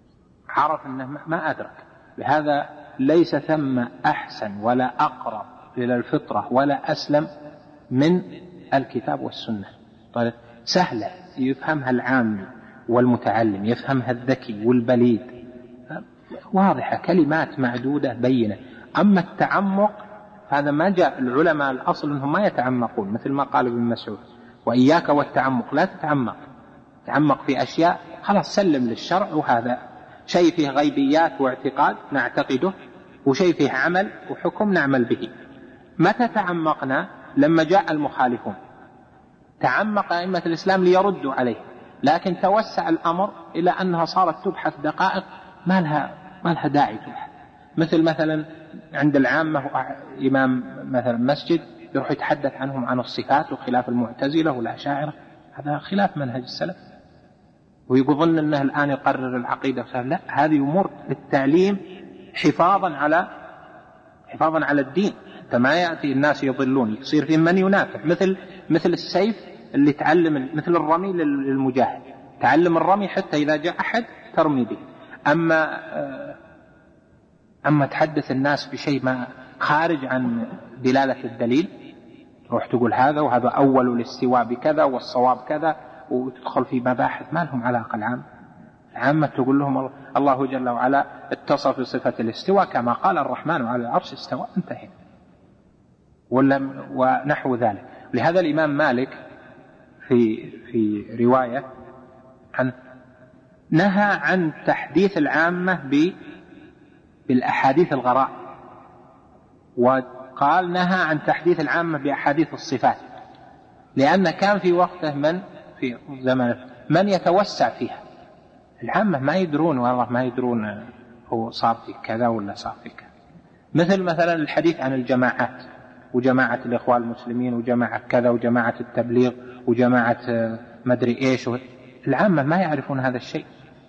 عرف أنه ما أدرك. لهذا ليس ثم أحسن ولا أقرب إلى الفطرة ولا أسلم من الكتاب والسنة. طيب سهلة يفهمها العام والمتعلم، يفهمها الذكي والبليد، واضحة، كلمات معدودة بينة. أما التعمق هذا ما جاء العلماء الأصل أنهم ما يتعمقون، مثل ما قال ابن مسعود: وإياك والتعمق، لا تتعمق، تعمق في أشياء خلاص سلم للشرع، وهذا شيء فيه غيبيات واعتقاد نعتقده، وشيء فيه عمل وحكم نعمل به. متى تعمقنا؟ لما جاء المخالفون، تعمق أئمة الإسلام ليردوا عليه، لكن توسع الأمر إلى أنها صارت تبحث دقائق ما لها ما لها داعي تبحث. مثل مثلا عند العامة إمام مثلا مسجد يروح يتحدث عنهم عن الصفات وخلاف المعتزلة والأشاعرة، هذا خلاف منهج السلف، ويظن أنه الآن يقرر العقيدة. لا، هذه أمور للتعليم حفاظا على حفاظا على الدين، فما يأتي الناس يضلون يصير في من ينافع. مثل مثل السيف اللي تعلم، مثل الرمي للمجاهد، تعلم الرمي حتى إذا جاء أحد ترمي به. أما أما تحدث الناس بشيء ما خارج عن دلالة الدليل، تروح تقول هذا وهذا أول الاستواء بكذا والصواب كذا، وتدخل في مباحث ما لهم علاقة. العام العامة تقول لهم الله جل وعلا اتصف بصفة الاستواء كما قال الرحمن على العرش استوى، انتهى، ونحو ذلك. لهذا الإمام مالك في في رواية عن نهى عن تحديث العامة بالأحاديث الغراء، وقال نهى عن تحديث العامة بأحاديث الصفات، لأن كان في وقته من في زمن من يتوسع فيها. العامة ما يدرون، والله ما يدرون هو صار في كذا ولا صار في كذا. مثل مثلا الحديث عن الجماعات، وجماعة الإخوان المسلمين وجماعة كذا وجماعة التبليغ وجماعة مدري إيش، العامة ما يعرفون هذا الشيء.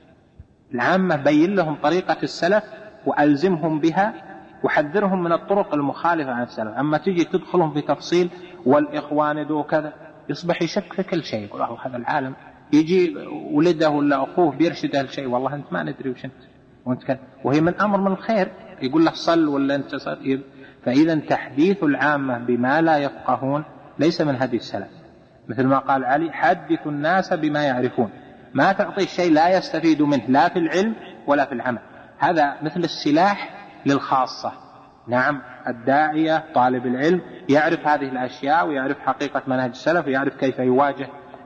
العامة بين لهم طريقة السلف وألزمهم بها وحذرهم من الطرق المخالفة عن السلف. أما تجي تدخلهم في تفصيل والإخوان دو كذا، يصبح يشك في كل شيء، يقول هذا العالم يجي ولده ولا أخوه بيرشده الشيء، والله أنت ما ندري وش أنت وأنت كذا، وهي من أمر من الخير، يقول له صل ولا أنت صل. فإذا تحديث العامة بما لا يفقهون ليس من هدي السلف. مثل ما قال علي: حدث الناس بما يعرفون، ما تعطي الشيء لا يستفيد منه لا في العلم ولا في العمل. هذا مثل السلاح للخاصة. نعم، الداعية طالب العلم يعرف هذه الأشياء ويعرف حقيقة منهج السلف، ويعرف كيف يواجه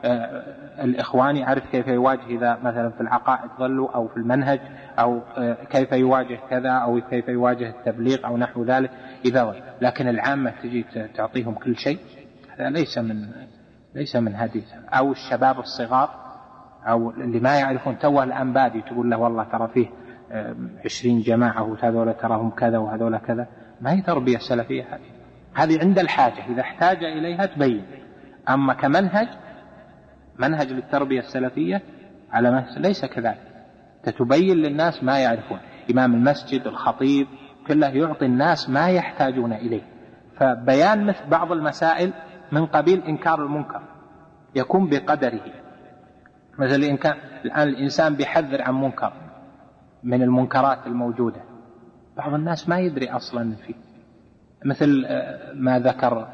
آه الإخوان، يعرف كيف يواجه إذا مثلا في العقائد ضلوا أو في المنهج، أو آه كيف يواجه كذا، أو كيف يواجه التبليغ أو نحو ذلك إذا ضل. لكن العامة تجي تعطيهم كل شيء، هذا ليس من ليس من هدي. أو الشباب الصغار أو اللي ما يعرفون، توه الأنبادي تقول له والله ترى فيه عشرين جماعة وهذول تراهم كذا وهذول كذا، ما هي تربية سلفية هذه. هذه عند الحاجة، إذا احتاج إليها تبين. أما كمنهج، منهج للتربية السلفية على منهج ليس كذلك، تتبين للناس ما يعرفون. إمام المسجد، الخطيب، كله يعطي الناس ما يحتاجون إليه. فبيان مثل بعض المسائل من قبيل إنكار المنكر يكون بقدره. مثل إن كان الآن الإنسان بيحذر عن منكر من المنكرات الموجودة، بعض الناس ما يدري أصلا فيه. مثل ما ذكر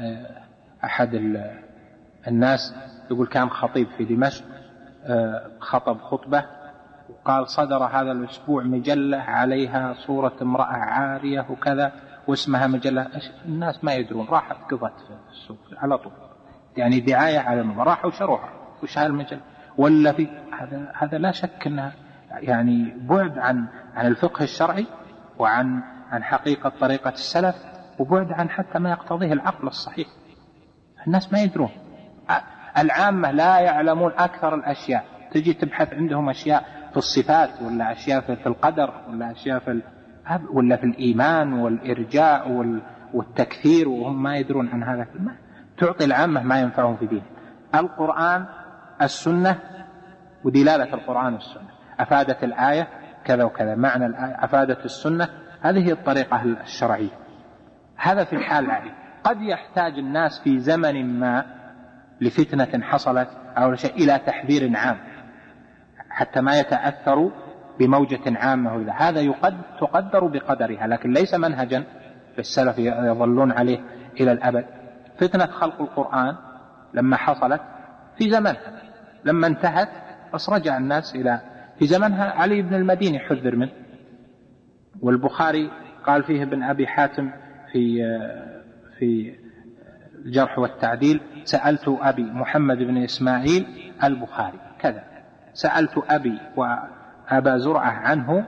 أحد الناس، يقول كان خطيب في دمشق، خطب خطبة وقال: صدر هذا الأسبوع مجلة عليها صورة امرأة عارية وكذا واسمها مجلة. الناس ما يدرون، راحت قضت في السوق على طول، يعني دعاية على المرأة، راحوا شروها وش هالمجلة ولا في هذا. هذا لا شك أنها يعني بعد عن عن الفقه الشرعي وعن عن حقيقة طريقة السلف، وبعد عن حتى ما يقتضيه العقل الصحيح. الناس ما يدرون، العامة لا يعلمون أكثر الأشياء. تجي تبحث عندهم أشياء في الصفات ولا أشياء في القدر ولا أشياء في ولا في الإيمان والإرجاء والتكثير، وهم ما يدرون عن هذا. تعطي العامة ما ينفعهم في دين. القرآن، السنة، ودلالة القرآن والسنة، أفادت الآية كذا وكذا، معنى الآية أفادت السنة، هذه هي الطريقة الشرعية. هذا في الحال العادي. قد يحتاج الناس في زمن ما لفتنة حصلت أو شيء إلى تحذير عام حتى ما يتأثروا بموجة عامة، هذا يقد تقدر بقدرها، لكن ليس منهجا للسلف يظلون عليه إلى الأبد. فتنة خلق القرآن لما حصلت في زمنها، لما انتهت أسرجع الناس إلى في زمنها علي بن المديني حذر منه، والبخاري قال فيه ابن أبي حاتم في في الجرح والتعديل: سألت أبي محمد بن إسماعيل البخاري كذا، سألت أبي وأبا زرعة عنه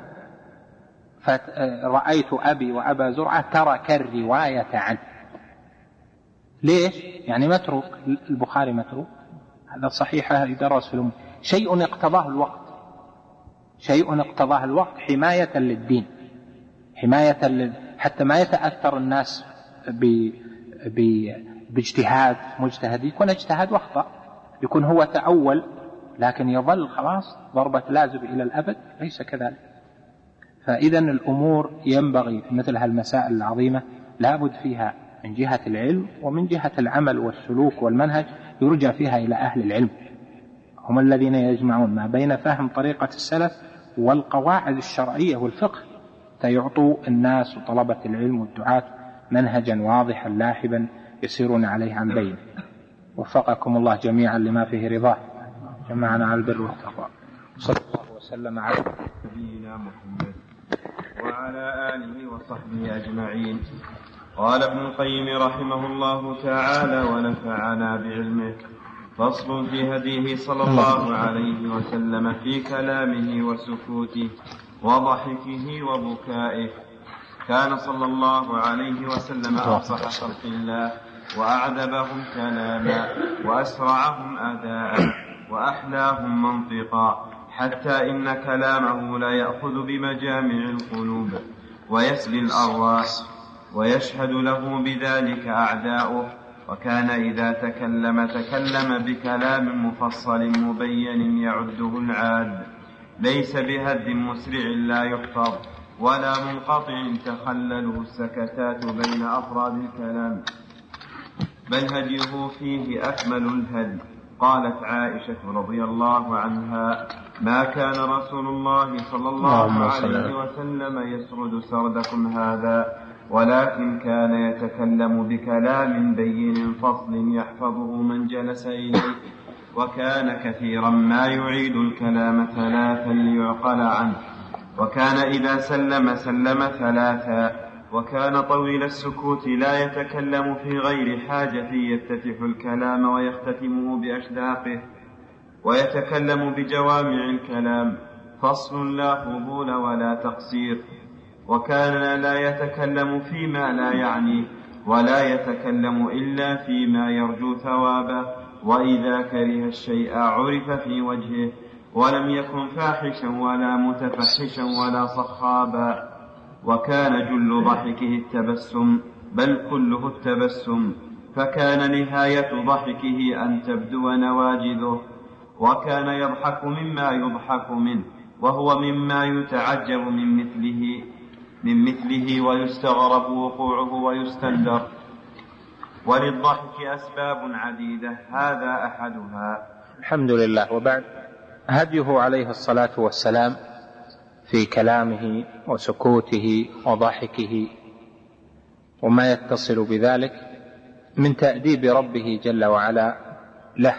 فرأيت أبي وأبا زرعة ترك الرواية عنه. ليش؟ يعني متروك، البخاري متروك، هذا صحيح يدرس في الأمة. شيء اقتضاه الوقت، شيء اقتضاه الوقت حماية للدين، حماية لل... حتى ما يتأثر الناس ب... ب... باجتهاد مجتهد، يكون اجتهاد واخطأ، يكون هو تأول لكن يظل خلاص ضربة لازب إلى الأبد، ليس كذلك. فإذا الأمور ينبغي في مثل هالمسائل العظيمة لابد فيها من جهة العلم ومن جهة العمل والسلوك والمنهج يرجع فيها إلى أهل العلم، هم الذين يجمعون ما بين فهم طريقة السلف والقواعد الشرعية والفقه، فيعطوا الناس وطلبة العلم والدعاة منهجا واضحا لاحبا يسيرون عليه عن بينه. وفقكم الله جميعا لما فيه رضاه، جمعنا على البر والتقوى. صلى الله وسلم على نبينا محمد وعلى آله وصحبه أجمعين. قال ابن القيم رحمه الله تعالى ونفعنا بعلمه: فصل في هديه صلى الله عليه وسلم في كلامه وسكوته وضحكه وبكائه. كان صلى الله عليه وسلم أفصح خلق الله وأعذبهم كلاما وأسرعهم أداء وأحلاهم منطقا، حتى إن كلامه لا يأخذ بمجامع القلوب ويسلي الأرواح، ويشهد له بذلك أعداؤه. وكان إذا تكلم تكلم بكلام مفصل مبين يعده العاد، ليس بهد مسرع لا يحفظ ولا منقطع تخلله السكتات بين أفراد الكلام، بل هديه فيه أكمل الهدي. قالت عائشة رضي الله عنها: ما كان رسول الله صلى الله عليه وسلم يسرد سردكم هذا، ولكن كان يتكلم بكلام بين فصل يحفظه من جلس إليه، وكان كثيرا ما يعيد الكلام ثلاثا ليعقل عنه، وكان إذا سلم سلم ثلاثا، وكان طويل السكوت لا يتكلم في غير حاجة يفتتح الكلام ويختتمه بأشداقه، ويتكلم بجوامع الكلام، فصل لا فضول ولا تقصير. وكان لا يتكلم فيما لا يعنيه، ولا يتكلم إلا فيما يرجو ثوابه، وإذا كره الشيء عرف في وجهه، ولم يكن فاحشا ولا متفحشا ولا صخابا. وكان جل ضحكه التبسم، بل كله التبسم، فكان نهاية ضحكه أن تبدو نواجذه. وكان يضحك مما يضحك منه، وهو مما يتعجب من مثله من مثله ويستغرب وقوعه ويستندر. وللضحك أسباب عديدة، هذا أحدها. الحمد لله. وبعد، هديه عليه الصلاة والسلام في كلامه وسكوته وضحكه وما يتصل بذلك من تأديب ربه جل وعلا له،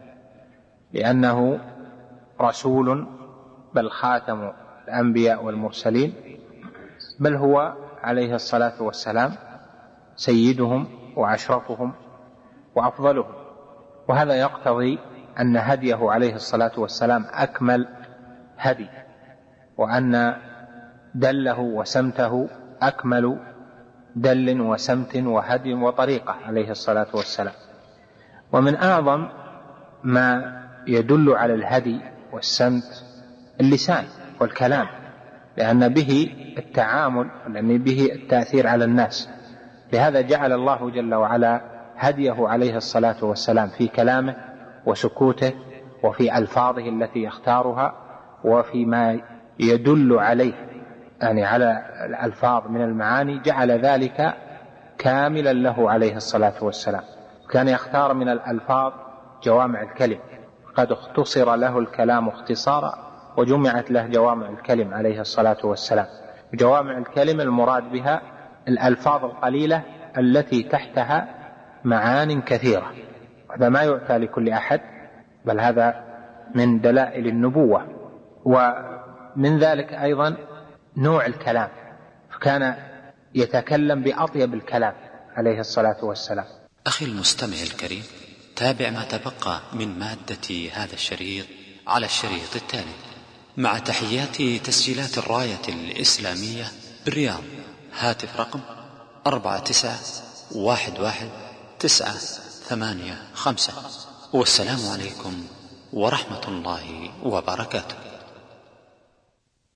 لأنه رسول، بل خاتم الأنبياء والمرسلين، بل هو عليه الصلاة والسلام سيدهم وأشرفهم وأفضلهم. وهذا يقتضي أن هديه عليه الصلاة والسلام أكمل هدي، وأن دله وسمته أكمل دل وسمت وهدي وطريقة عليه الصلاة والسلام. ومن أعظم ما يدل على الهدي والسمت اللسان والكلام، لأن به التعامل، لأن به التأثير على الناس. لهذا جعل الله جل وعلا هديه عليه الصلاة والسلام في كلامه وسكوته وفي ألفاظه التي يختارها وفيما يدل عليه، يعني على الألفاظ من المعاني، جعل ذلك كاملا له عليه الصلاة والسلام. كان يختار من الألفاظ جوامع الكلم، قد اختصر له الكلام اختصارا وجمعت له جوامع الكلم عليه الصلاة والسلام. جوامع الكلم المراد بها الألفاظ القليلة التي تحتها معان كثيرة. هذا ما يؤتى لكل أحد، بل هذا من دلائل النبوة. ومن ذلك أيضا نوع الكلام، فكان يتكلم بأطيب الكلام عليه الصلاة والسلام. أخي المستمع الكريم، تابع ما تبقى من مادة هذا الشريط على الشريط التالي، مع تحيات تسجيلات الراية الإسلامية بالرياض. هاتف رقم أربعة تسعة واحد واحد تسعة ثمانية خمسة. والسلام عليكم ورحمة الله وبركاته.